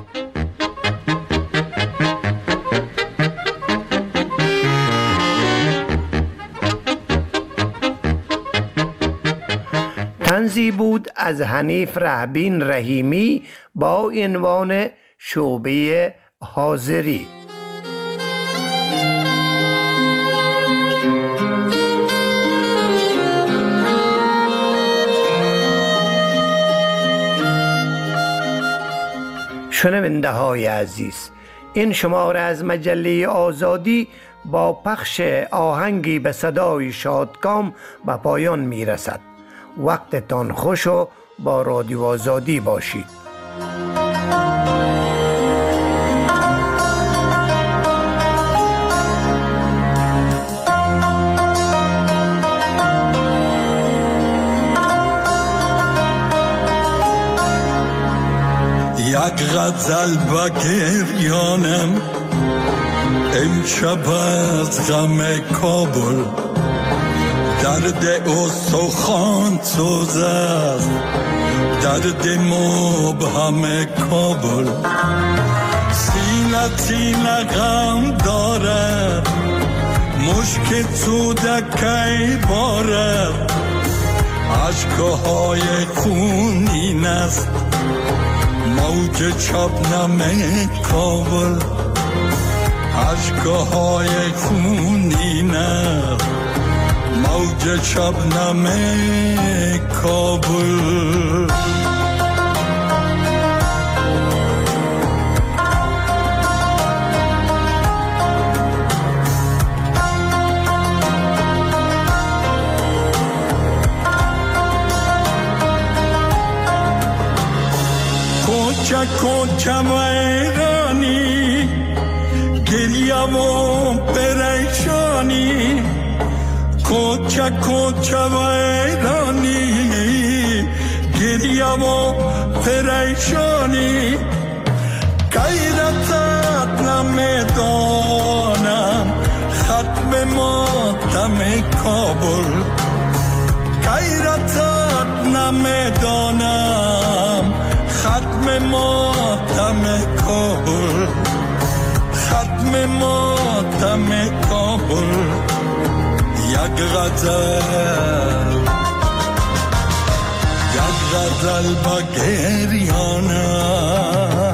طنزی بود از حنیف رهبین رحیمی با عنوان شعبه حاضری. شنونده های عزیز، این شماره از مجله آزادی با پخش آهنگی به صدای شادکام به پایان می رسد. وقتتان خوش و با رادیو آزادی باشید. یک غزل به گریانم امشب از غم کابل، درد استخوان سوز است، درد مبهم کابل. سینه غم دارد، مشک سودکی بارد، اشکهای خونین است موج شبنم کابل، اشکهای خونین است موج شبنم کابل. کوچه ویرانی، گریه و پریشانی، کوچه ویرانی، گریه و پریشانی. غیرتت نمیدانم ختم ماتم کابل، غیرتت نمیدانم ختم ماتم کابل، ختم ماتم کابل، یک غزل، یک غزل با گریانم.